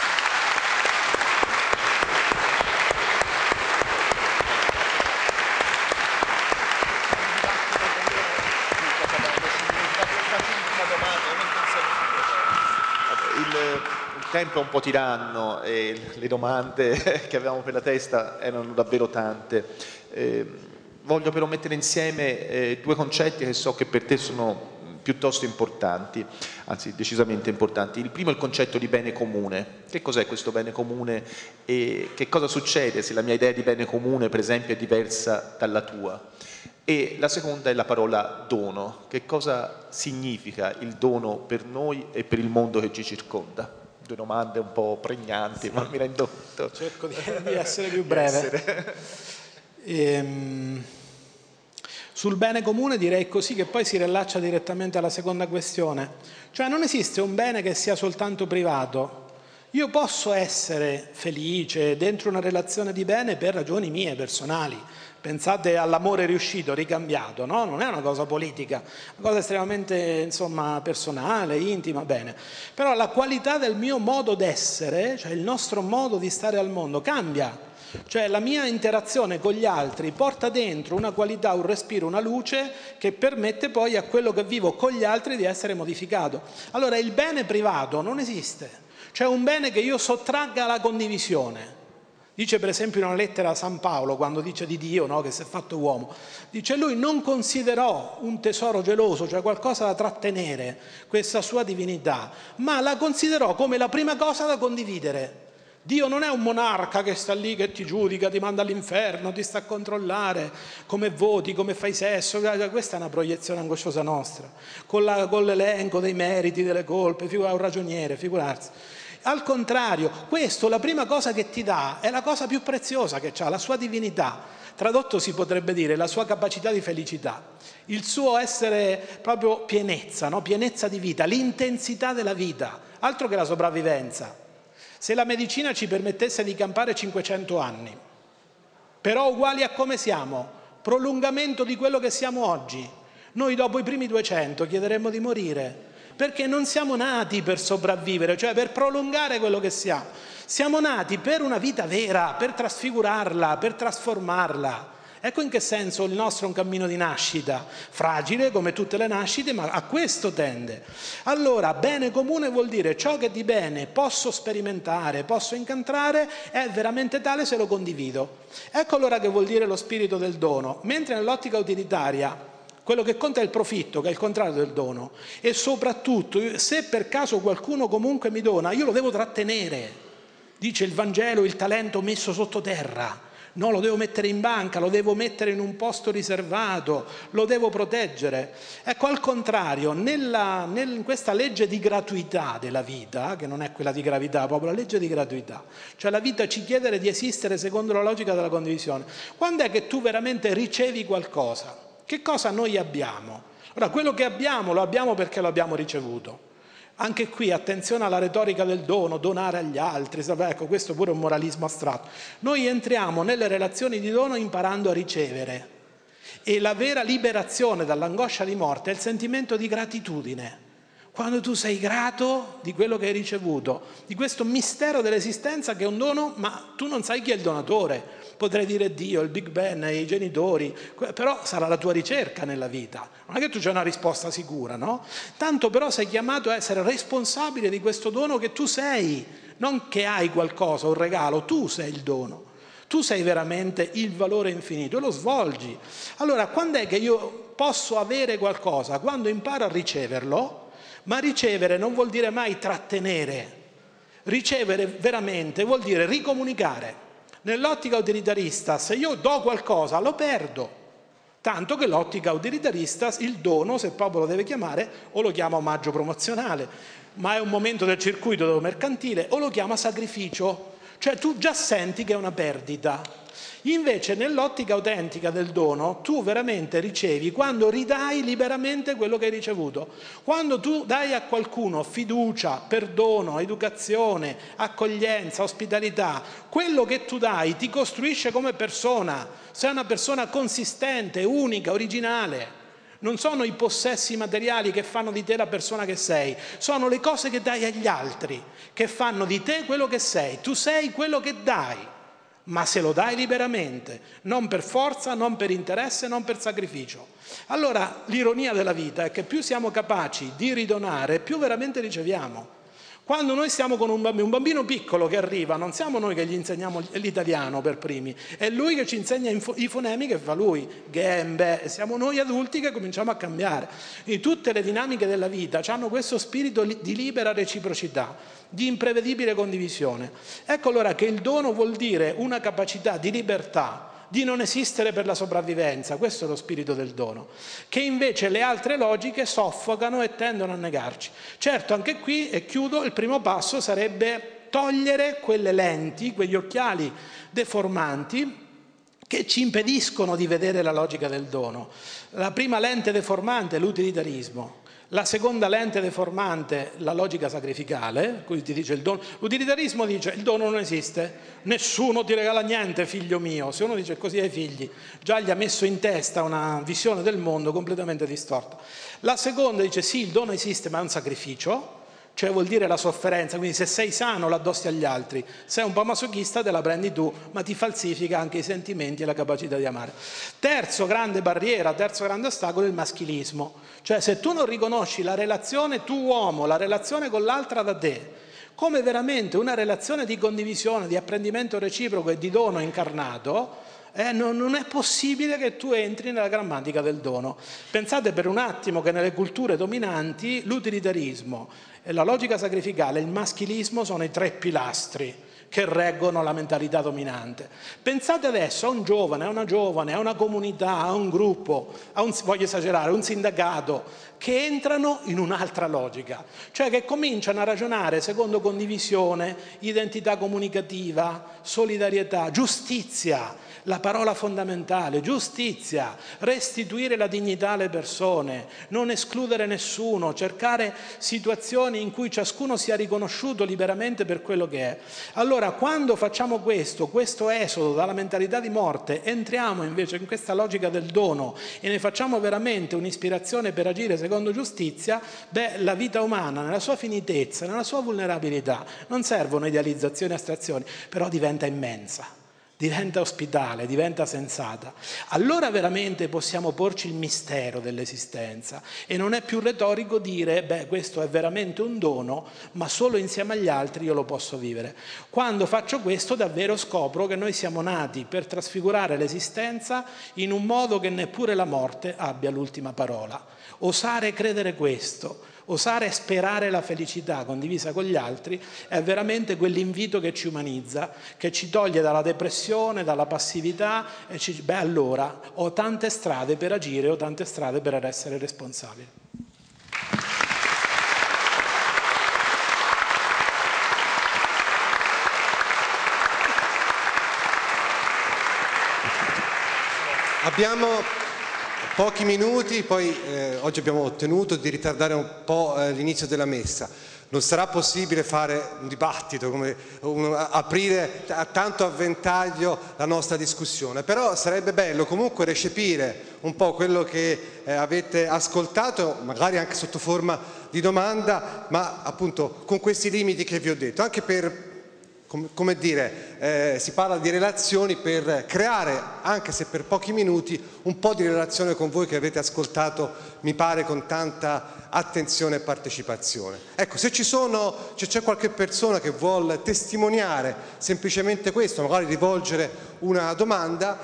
Il tempo è un po' tiranno e le domande che avevamo per la testa erano davvero tante. Voglio però mettere insieme due concetti che so che per te sono piuttosto importanti, anzi decisamente importanti. Il primo è il concetto di bene comune. Che cos'è questo bene comune e che cosa succede se la mia idea di bene comune, per esempio, è diversa dalla tua? E la seconda è la parola dono. Che cosa significa il dono per noi e per il mondo che ci circonda? Due domande un po' pregnanti, ma mi rendo conto. Cerco di essere più breve. Sul bene comune direi così, che poi si rilaccia direttamente alla seconda questione. Cioè non esiste un bene che sia soltanto privato. Io posso essere felice dentro una relazione di bene per ragioni mie, personali. Pensate all'amore riuscito, ricambiato, no? Non è una cosa politica, è una cosa estremamente, insomma, personale, intima, bene. Però la qualità del mio modo d'essere, cioè il nostro modo di stare al mondo, cambia. Cioè la mia interazione con gli altri porta dentro una qualità, un respiro, una luce che permette poi a quello che vivo con gli altri di essere modificato. Allora il bene privato non esiste, cioè un bene che io sottragga alla condivisione. Dice per esempio in una lettera a San Paolo, quando dice di Dio, no, che si è fatto uomo, dice lui non considerò un tesoro geloso, cioè qualcosa da trattenere, questa sua divinità, ma la considerò come la prima cosa da condividere. Dio non è un monarca che sta lì, che ti giudica, ti manda all'inferno, ti sta a controllare come voti, come fai sesso. Questa è una proiezione angosciosa nostra, con l'elenco dei meriti, delle colpe, un ragioniere, figurarsi. Al contrario, questo, la prima cosa che ti dà, è la cosa più preziosa che ha, la sua divinità. Tradotto si potrebbe dire la sua capacità di felicità, il suo essere proprio pienezza, no? Pienezza di vita, l'intensità della vita, altro che la sopravvivenza. Se la medicina ci permettesse di campare 500 anni, però uguali a come siamo, prolungamento di quello che siamo oggi, noi dopo i primi 200 chiederemmo di morire, perché non siamo nati per sopravvivere, cioè per prolungare quello che siamo. Siamo nati per una vita vera, per trasfigurarla, per trasformarla. Ecco in che senso il nostro è un cammino di nascita, fragile come tutte le nascite, ma a questo tende. Allora, bene comune vuol dire ciò che di bene posso sperimentare, posso incontrare, è veramente tale se lo condivido. Ecco allora che vuol dire lo spirito del dono. Mentre nell'ottica utilitaria quello che conta è il profitto, che è il contrario del dono, e soprattutto se per caso qualcuno comunque mi dona, io lo devo trattenere. Dice il Vangelo, il talento messo sottoterra. No, lo devo mettere in banca, lo devo mettere in un posto riservato, lo devo proteggere. Ecco, al contrario, in questa legge di gratuità della vita, che non è quella di gravità, proprio la legge di gratuità, cioè la vita ci chiede di esistere secondo la logica della condivisione. Quando è che tu veramente ricevi qualcosa? Che cosa noi abbiamo? Ora, quello che abbiamo lo abbiamo perché lo abbiamo ricevuto. Anche qui attenzione alla retorica del dono, donare agli altri, ecco, questo pure è un moralismo astratto. Noi entriamo nelle relazioni di dono imparando a ricevere e la vera liberazione dall'angoscia di morte è il sentimento di gratitudine. Quando tu sei grato di quello che hai ricevuto, di questo mistero dell'esistenza che è un dono, ma tu non sai chi è il donatore. Potrei dire Dio, il Big Ben, i genitori, però sarà la tua ricerca nella vita. Non è che tu c'hai una risposta sicura, no? Tanto però sei chiamato a essere responsabile di questo dono che tu sei, non che hai qualcosa, un regalo, tu sei il dono. Tu sei veramente il valore infinito e lo svolgi. Allora, quando è che io posso avere qualcosa? Quando imparo a riceverlo, Ma ricevere non vuol dire mai trattenere. Ricevere veramente vuol dire ricomunicare. Nell'ottica utilitarista, se io do qualcosa, lo perdo. Tanto che l'ottica utilitarista, il dono, se proprio lo deve chiamare, o lo chiama omaggio promozionale, ma è un momento del circuito mercantile, o lo chiama sacrificio. Cioè tu già senti che è una perdita. Invece nell'ottica autentica del dono tu veramente ricevi quando ridai liberamente quello che hai ricevuto. Quando tu dai a qualcuno fiducia, perdono, educazione, accoglienza, ospitalità, quello che tu dai ti costruisce come persona. Sei una persona consistente, unica, originale. Non sono i possessi materiali che fanno di te la persona che sei, sono le cose che dai agli altri che fanno di te quello che sei. Tu sei quello che dai. Ma se lo dai liberamente, non per forza, non per interesse, non per sacrificio. Allora l'ironia della vita è che più siamo capaci di ridonare, più veramente riceviamo. Quando noi stiamo con un bambino piccolo che arriva, non siamo noi che gli insegniamo l'italiano per primi, è lui che ci insegna i fonemi che fa lui, gembe, e siamo noi adulti che cominciamo a cambiare. E tutte le dinamiche della vita hanno questo spirito di libera reciprocità, di imprevedibile condivisione. Ecco allora che il dono vuol dire una capacità di libertà, di non esistere per la sopravvivenza, questo è lo spirito del dono, che invece le altre logiche soffocano e tendono a negarci. Certo, anche qui, e chiudo, il primo passo sarebbe togliere quelle lenti, quegli occhiali deformanti che ci impediscono di vedere la logica del dono. La prima lente deformante è l'utilitarismo. La seconda lente deformante, la logica sacrificale, cui ti dice il dono. L'utilitarismo dice il dono non esiste, nessuno ti regala niente figlio mio. Se uno dice così ai figli, già gli ha messo in testa una visione del mondo completamente distorta. La seconda dice sì, il dono esiste ma è un sacrificio, cioè vuol dire la sofferenza, quindi se sei sano la addossi agli altri, sei un po' masochista te la prendi tu, ma ti falsifica anche i sentimenti e la capacità di amare. Terzo grande barriera, terzo grande ostacolo è il maschilismo, cioè se tu non riconosci la relazione tu uomo, la relazione con l'altra da te, come veramente una relazione di condivisione, di apprendimento reciproco e di dono incarnato, non è possibile che tu entri nella grammatica del dono. Pensate per un attimo che nelle culture dominanti l'utilitarismo, la logica sacrificale e il maschilismo sono i tre pilastri che reggono la mentalità dominante. Pensate adesso a un giovane, a una giovane, a una comunità, a un gruppo, voglio esagerare, un sindacato, che entrano in un'altra logica, cioè che cominciano a ragionare secondo condivisione, identità comunicativa, solidarietà, giustizia, la parola fondamentale, giustizia, restituire la dignità alle persone, non escludere nessuno, cercare situazioni in cui ciascuno sia riconosciuto liberamente per quello che è. Allora, quando facciamo questo esodo dalla mentalità di morte, entriamo invece in questa logica del dono e ne facciamo veramente un'ispirazione per agire secondo giustizia, la vita umana nella sua finitezza, nella sua vulnerabilità, non servono idealizzazioni e astrazioni, però diventa immensa. Diventa ospitale, diventa sensata. Allora veramente possiamo porci il mistero dell'esistenza e non è più retorico dire questo è veramente un dono, ma solo insieme agli altri io lo posso vivere. Quando faccio questo davvero scopro che noi siamo nati per trasfigurare l'esistenza in un modo che neppure la morte abbia l'ultima parola. Osare credere questo, osare sperare la felicità condivisa con gli altri è veramente quell'invito che ci umanizza, che ci toglie dalla depressione, dalla passività e allora ho tante strade per agire, ho tante strade per essere responsabile. Abbiamo pochi minuti, poi oggi abbiamo ottenuto di ritardare un po' l'inizio della messa. Non sarà possibile fare un dibattito, aprire a tanto a ventaglio la nostra discussione, però sarebbe bello comunque recepire un po' quello che avete ascoltato, magari anche sotto forma di domanda, ma appunto con questi limiti che vi ho detto, anche per come dire, si parla di relazioni per creare, anche se per pochi minuti, un po' di relazione con voi che avete ascoltato, mi pare, con tanta attenzione e partecipazione. Ecco, se c'è qualche persona che vuole testimoniare semplicemente questo, magari rivolgere una domanda,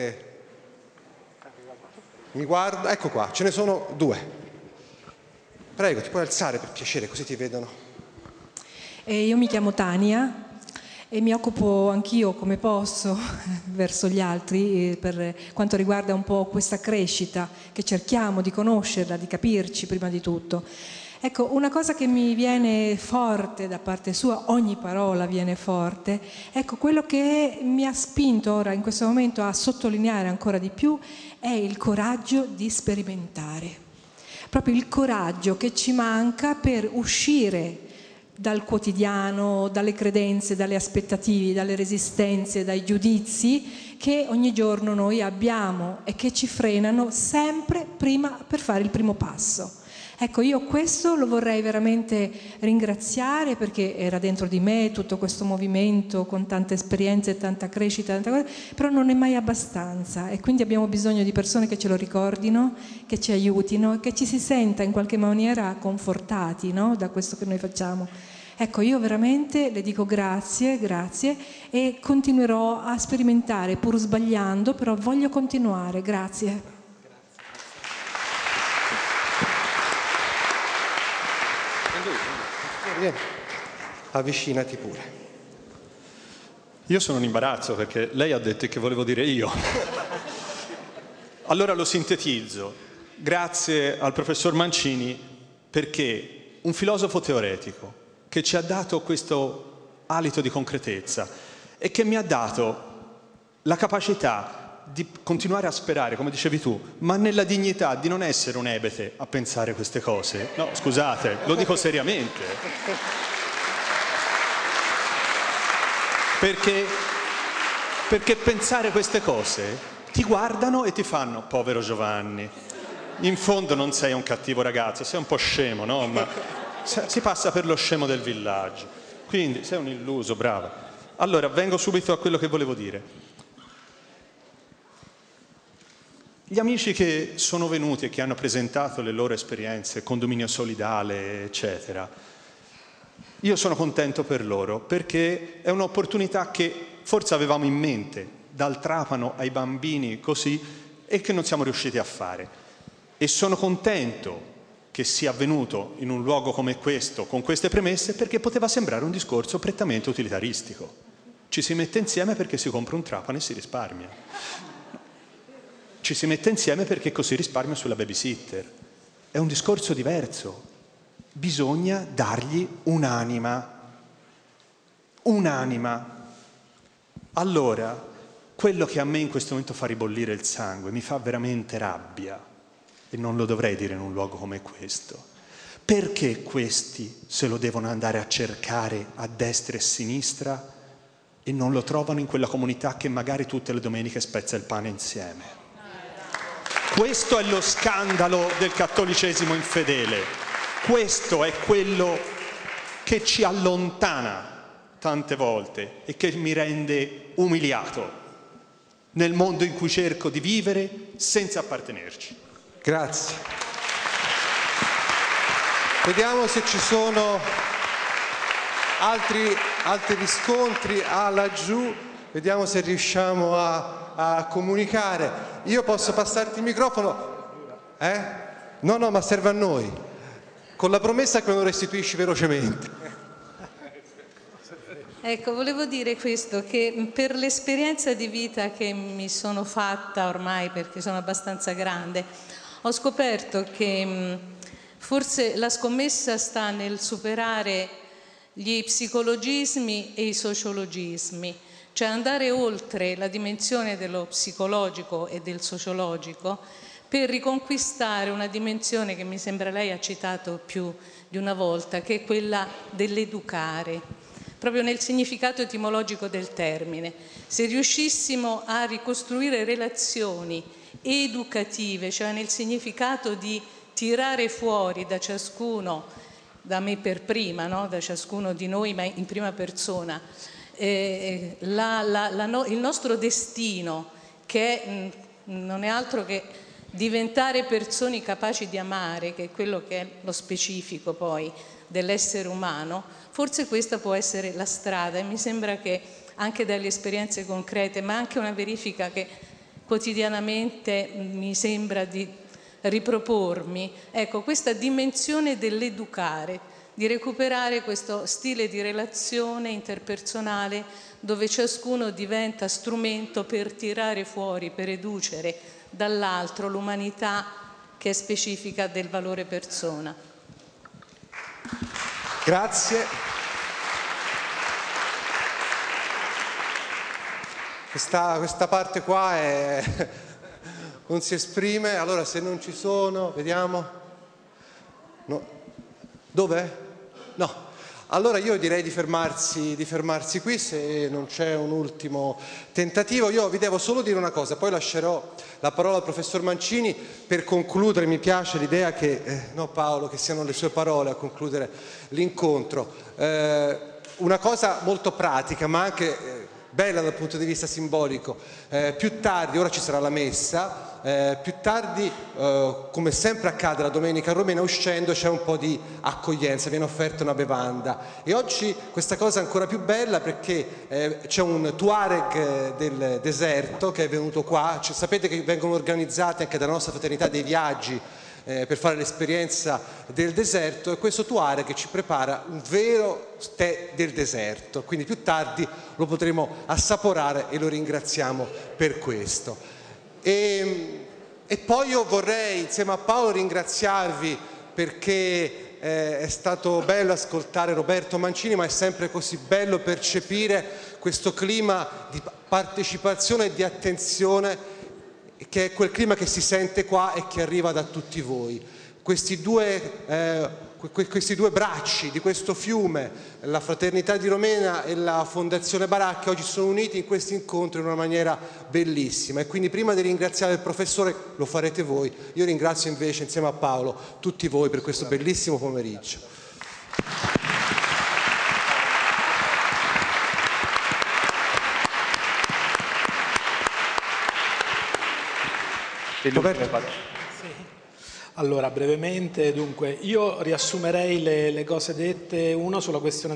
mi guarda, ecco qua, ce ne sono due. Prego, ti puoi alzare per piacere, così ti vedono. Io mi chiamo Tania e mi occupo anch'io come posso verso gli altri per quanto riguarda un po' questa crescita, che cerchiamo di conoscerla, di capirci prima di tutto. Ecco, una cosa che mi viene forte da parte sua, ogni parola viene forte, ecco, quello che mi ha spinto ora in questo momento a sottolineare ancora di più è il coraggio di sperimentare. Proprio il coraggio che ci manca per uscire dal quotidiano, dalle credenze, dalle aspettative, dalle resistenze, dai giudizi che ogni giorno noi abbiamo e che ci frenano sempre prima per fare il primo passo. Ecco, io questo lo vorrei veramente ringraziare perché era dentro di me tutto questo movimento con tante esperienze, tanta crescita, tanta cosa, però non è mai abbastanza e quindi abbiamo bisogno di persone che ce lo ricordino, che ci aiutino, che ci si senta in qualche maniera confortati, no? Da questo che noi facciamo. Ecco, io veramente le dico grazie, grazie e continuerò a sperimentare pur sbagliando, però voglio continuare, grazie. Vieni, avvicinati pure. Io sono in imbarazzo perché lei ha detto che volevo dire io. Allora lo sintetizzo. Grazie al professor Mancini perché un filosofo teoretico che ci ha dato questo alito di concretezza e che mi ha dato la capacità di continuare a sperare, come dicevi tu, ma nella dignità di non essere un ebete a pensare queste cose. No, scusate, lo dico seriamente. Perché pensare queste cose ti guardano e ti fanno, povero Giovanni, in fondo non sei un cattivo ragazzo, sei un po' scemo, no? Ma si passa per lo scemo del villaggio. Quindi sei un illuso, brava. Allora, vengo subito a quello che volevo dire. Gli amici che sono venuti e che hanno presentato le loro esperienze, condominio solidale, eccetera, io sono contento per loro perché è un'opportunità che forse avevamo in mente, dal trapano ai bambini così, e che non siamo riusciti a fare. E sono contento che sia avvenuto in un luogo come questo, con queste premesse, perché poteva sembrare un discorso prettamente utilitaristico. Ci si mette insieme perché si compra un trapano e si risparmia. Ci si mette insieme perché così risparmia sulla babysitter. È un discorso diverso. Bisogna dargli un'anima. Un'anima. Allora, quello che a me in questo momento fa ribollire il sangue, mi fa veramente rabbia, e non lo dovrei dire in un luogo come questo, perché questi se lo devono andare a cercare a destra e a sinistra e non lo trovano in quella comunità che magari tutte le domeniche spezza il pane insieme? Questo è lo scandalo del cattolicesimo infedele. Questo è quello che ci allontana tante volte e che mi rende umiliato nel mondo in cui cerco di vivere senza appartenerci. Grazie. Vediamo se ci sono altri riscontri laggiù, vediamo se riusciamo a comunicare. Io posso passarti il microfono? No, ma serve a noi, con la promessa che me lo restituisci velocemente. Ecco, volevo dire questo, che per l'esperienza di vita che mi sono fatta ormai, perché sono abbastanza grande, ho scoperto che forse la scommessa sta nel superare gli psicologismi e i sociologismi, cioè andare oltre la dimensione dello psicologico e del sociologico per riconquistare una dimensione che mi sembra lei ha citato più di una volta, che è quella dell'educare, proprio nel significato etimologico del termine. Se riuscissimo a ricostruire relazioni educative, cioè nel significato di tirare fuori da ciascuno, da me per prima, no? Da ciascuno di noi, ma in prima persona, il nostro destino, che non è altro che diventare persone capaci di amare, che è quello che è lo specifico poi dell'essere umano, forse questa può essere la strada, e mi sembra che anche dalle esperienze concrete, ma anche una verifica che quotidianamente mi sembra di ripropormi, ecco, questa dimensione dell'educare, di recuperare questo stile di relazione interpersonale dove ciascuno diventa strumento per tirare fuori, per educere dall'altro l'umanità che è specifica del valore persona. Grazie. Questa parte qua non si esprime, allora se non ci sono, vediamo. No. Dov'è? No. Allora io direi di fermarsi qui se non c'è un ultimo tentativo. Io vi devo solo dire una cosa, poi lascerò la parola al professor Mancini per concludere. Mi piace l'idea che, no Paolo, che siano le sue parole a concludere l'incontro. Una cosa molto pratica ma anche bella dal punto di vista simbolico. Più tardi, ora ci sarà la messa, più tardi, come sempre accade la domenica a Romena, uscendo c'è un po' di accoglienza, viene offerta una bevanda e oggi questa cosa è ancora più bella perché c'è un Tuareg del deserto che è venuto qua. Sapete che vengono organizzati anche dalla nostra fraternità dei viaggi per fare l'esperienza del deserto, e questo Tuareg ci prepara un vero tè del deserto, quindi più tardi lo potremo assaporare e lo ringraziamo per questo. E poi io vorrei insieme a Paolo ringraziarvi perché è stato bello ascoltare Roberto Mancini, ma è sempre così bello percepire questo clima di partecipazione e di attenzione che è quel clima che si sente qua e che arriva da tutti voi. Questi due bracci di questo fiume, la Fraternità di Romena e la Fondazione Baracchi, oggi sono uniti in questo incontro in una maniera bellissima, e quindi prima di ringraziare il professore, lo farete voi, io ringrazio invece insieme a Paolo tutti voi per questo bellissimo pomeriggio. Allora, brevemente, dunque, io riassumerei le cose dette, una sulla questione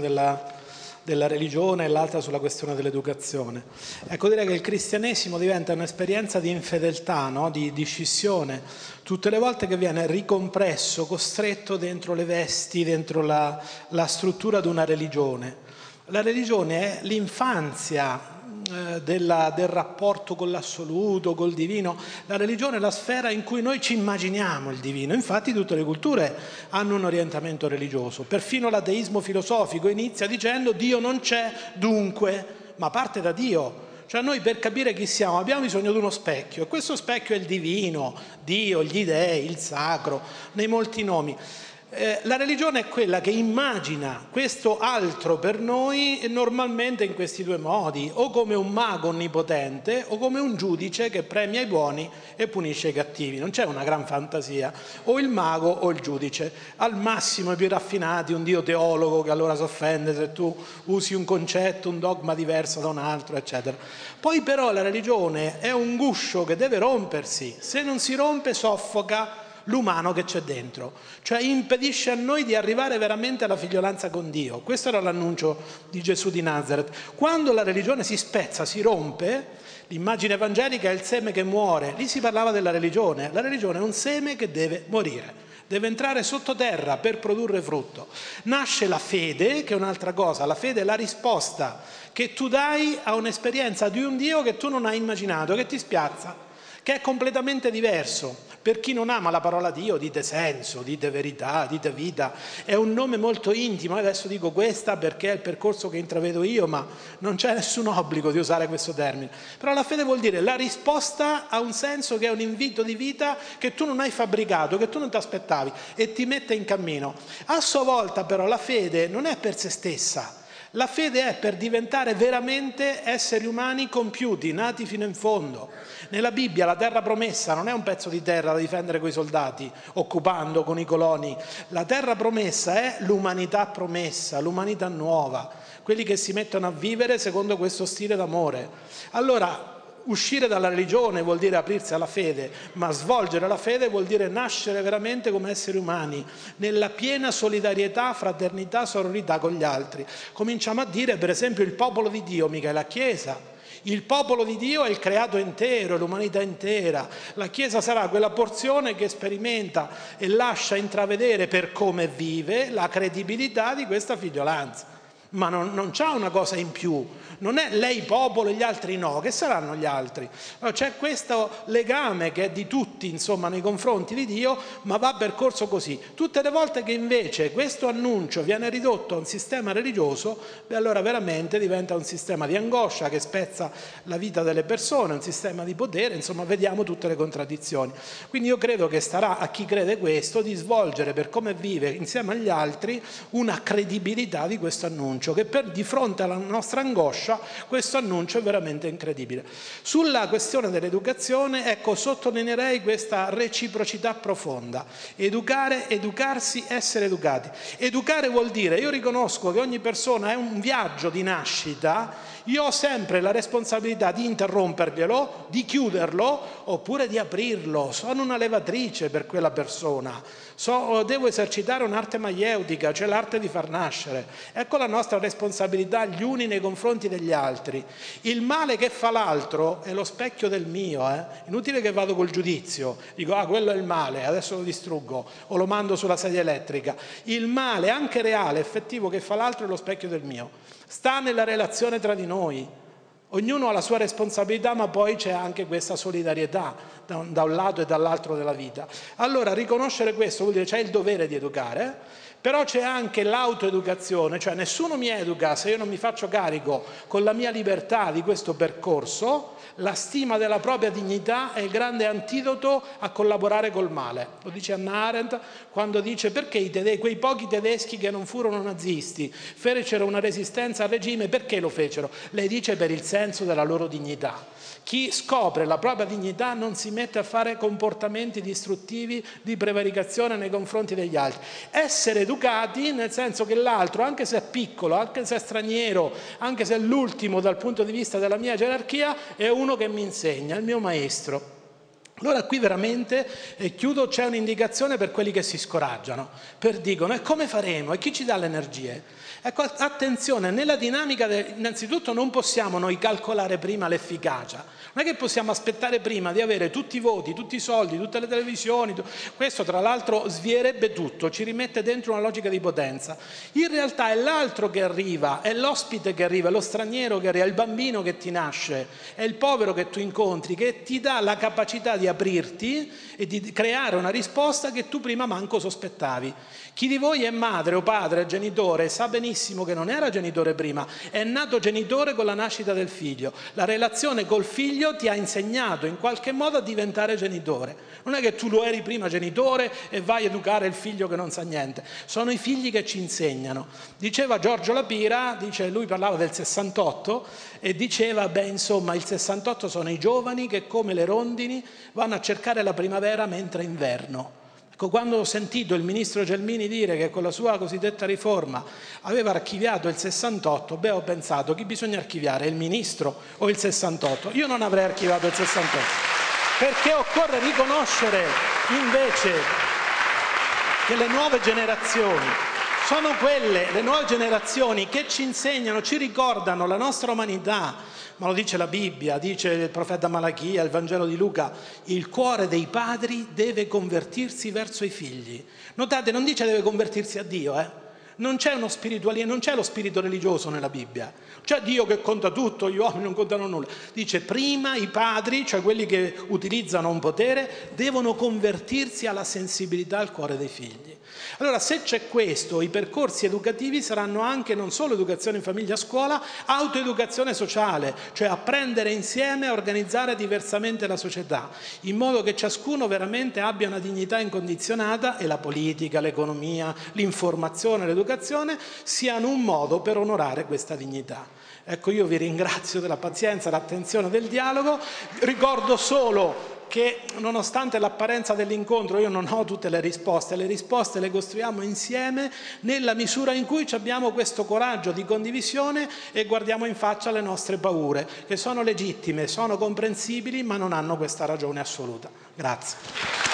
della religione e l'altra sulla questione dell'educazione. Ecco, direi che il cristianesimo diventa un'esperienza di infedeltà, no? Di scissione, tutte le volte che viene ricompresso, costretto dentro le vesti, dentro la struttura di una religione. La religione è l'infanzia del rapporto con l'assoluto, col divino. La religione è la sfera in cui noi ci immaginiamo il divino. Infatti tutte le culture hanno un orientamento religioso, perfino l'ateismo filosofico inizia dicendo Dio non c'è, dunque, ma parte da Dio. Cioè noi per capire chi siamo abbiamo bisogno di uno specchio, e questo specchio è il divino, Dio, gli dei, il sacro, nei molti nomi. La religione è quella che immagina questo altro per noi normalmente in questi due modi, o come un mago onnipotente o come un giudice che premia i buoni e punisce i cattivi. Non c'è una gran fantasia, o il mago o il giudice, al massimo i più raffinati, un dio teologo che allora si offende se tu usi un concetto, un dogma diverso da un altro, eccetera. Poi però la religione è un guscio che deve rompersi, se non si rompe soffoca l'umano che c'è dentro, cioè impedisce a noi di arrivare veramente alla figliolanza con Dio. Questo era l'annuncio di Gesù di Nazareth. Quando la religione si spezza, si rompe, l'immagine evangelica è il seme che muore. Lì si parlava della religione. La religione è un seme che deve morire, deve entrare sottoterra per produrre frutto. Nasce la fede, che è un'altra cosa. La fede è la risposta che tu dai a un'esperienza di un Dio che tu non hai immaginato, che ti spiazza, che è completamente diverso. Per chi non ama la parola Dio, dite senso, dite verità, dite vita. È un nome molto intimo. Adesso dico questa perché è il percorso che intravedo io, ma non c'è nessun obbligo di usare questo termine. Però la fede vuol dire la risposta a un senso che è un invito di vita che tu non hai fabbricato, che tu non ti aspettavi, e ti mette in cammino. A sua volta però la fede non è per se stessa. La fede è per diventare veramente esseri umani compiuti, nati fino in fondo. Nella Bibbia la terra promessa non è un pezzo di terra da difendere coi soldati, occupando con i coloni. La terra promessa è l'umanità promessa, l'umanità nuova, quelli che si mettono a vivere secondo questo stile d'amore. Allora, uscire dalla religione vuol dire aprirsi alla fede, ma svolgere la fede vuol dire nascere veramente come esseri umani, nella piena solidarietà, fraternità, sororità con gli altri. Cominciamo a dire, per esempio, il popolo di Dio, mica è la Chiesa. Il popolo di Dio è il creato intero, l'umanità intera. La Chiesa sarà quella porzione che sperimenta e lascia intravedere per come vive la credibilità di questa figliolanza. Ma non c'ha una cosa in più, non è lei popolo e gli altri no, che saranno gli altri? No, c'è questo legame che è di tutti, insomma, nei confronti di Dio, ma va percorso così. Tutte le volte che invece questo annuncio viene ridotto a un sistema religioso, beh, allora veramente diventa un sistema di angoscia che spezza la vita delle persone, un sistema di potere, insomma vediamo tutte le contraddizioni. Quindi io credo che starà a chi crede questo di svolgere per come vive insieme agli altri una credibilità di questo annuncio, che di fronte alla nostra angoscia questo annuncio è veramente incredibile. Sulla questione dell'educazione, ecco, sottolineerei questa reciprocità profonda: educare, educarsi, essere educati. Educare vuol dire, io riconosco che ogni persona è un viaggio di nascita, io ho sempre la responsabilità di interromperglielo, di chiuderlo oppure di aprirlo. Sono una levatrice per quella persona, devo esercitare un'arte maieutica, cioè l'arte di far nascere. Ecco la nostra responsabilità gli uni nei confronti degli altri. Il male che fa l'altro è lo specchio del mio, inutile che vado col giudizio, dico quello è il male, adesso lo distruggo o lo mando sulla sedia elettrica. Il male anche reale, effettivo, che fa l'altro è lo specchio del mio. Sta nella relazione tra di noi. Ognuno ha la sua responsabilità, ma poi c'è anche questa solidarietà da un lato e dall'altro della vita. Allora riconoscere questo vuol dire c'è il dovere di educare, però c'è anche l'autoeducazione, cioè nessuno mi educa se io non mi faccio carico con la mia libertà di questo percorso. La stima della propria dignità è il grande antidoto a collaborare col male. Lo dice Hannah Arendt quando dice perché quei pochi tedeschi che non furono nazisti fecero una resistenza al regime, perché lo fecero? Lei dice per il senso della loro dignità. Chi scopre la propria dignità non si mette a fare comportamenti distruttivi di prevaricazione nei confronti degli altri. Essere educati nel senso che l'altro, anche se è piccolo, anche se è straniero, anche se è l'ultimo dal punto di vista della mia gerarchia, è uno che mi insegna, è il mio maestro. Allora qui veramente, e chiudo, c'è un'indicazione per quelli che si scoraggiano, dicono e come faremo? E chi ci dà le energie? Ecco, attenzione, nella dinamica, innanzitutto non possiamo noi calcolare prima l'efficacia, non è che possiamo aspettare prima di avere tutti i voti, tutti i soldi, tutte le televisioni, questo tra l'altro svierebbe tutto, ci rimette dentro una logica di potenza. In realtà è l'altro che arriva, è l'ospite che arriva, è lo straniero che arriva, è il bambino che ti nasce, è il povero che tu incontri, che ti dà la capacità di aprirti e di creare una risposta che tu prima manco sospettavi. Chi di voi è madre o padre, genitore, sa benissimo che non era genitore prima, è nato genitore con la nascita del figlio. La relazione col figlio ti ha insegnato in qualche modo a diventare genitore. Non è che tu lo eri prima genitore e vai a educare il figlio che non sa niente. Sono i figli che ci insegnano. Diceva Giorgio Lapira, lui parlava del 68 e diceva, insomma, il 68 sono i giovani che come le rondini vanno a cercare la primavera mentre è inverno. Quando ho sentito il ministro Gelmini dire che con la sua cosiddetta riforma aveva archiviato il 68, ho pensato, chi bisogna archiviare, il ministro o il 68? Io non avrei archiviato il 68, perché occorre riconoscere invece che le nuove generazioni sono le nuove generazioni che ci insegnano, ci ricordano la nostra umanità. Ma lo dice la Bibbia, dice il profeta Malachia, il Vangelo di Luca, il cuore dei padri deve convertirsi verso i figli. Notate, non dice deve convertirsi a Dio, Non c'è non c'è lo spirito religioso nella Bibbia. C'è Dio che conta tutto, gli uomini non contano nulla. Dice prima i padri, cioè quelli che utilizzano un potere, devono convertirsi alla sensibilità al cuore dei figli. Allora, se c'è questo, i percorsi educativi saranno anche non solo educazione in famiglia a scuola, autoeducazione sociale, cioè apprendere insieme a organizzare diversamente la società, in modo che ciascuno veramente abbia una dignità incondizionata e la politica, l'economia, l'informazione, l'educazione siano un modo per onorare questa dignità. Ecco, io vi ringrazio della pazienza, l'attenzione del dialogo, ricordo solo che nonostante l'apparenza dell'incontro io non ho tutte le risposte le costruiamo insieme nella misura in cui abbiamo questo coraggio di condivisione e guardiamo in faccia le nostre paure, che sono legittime, sono comprensibili, ma non hanno questa ragione assoluta. Grazie.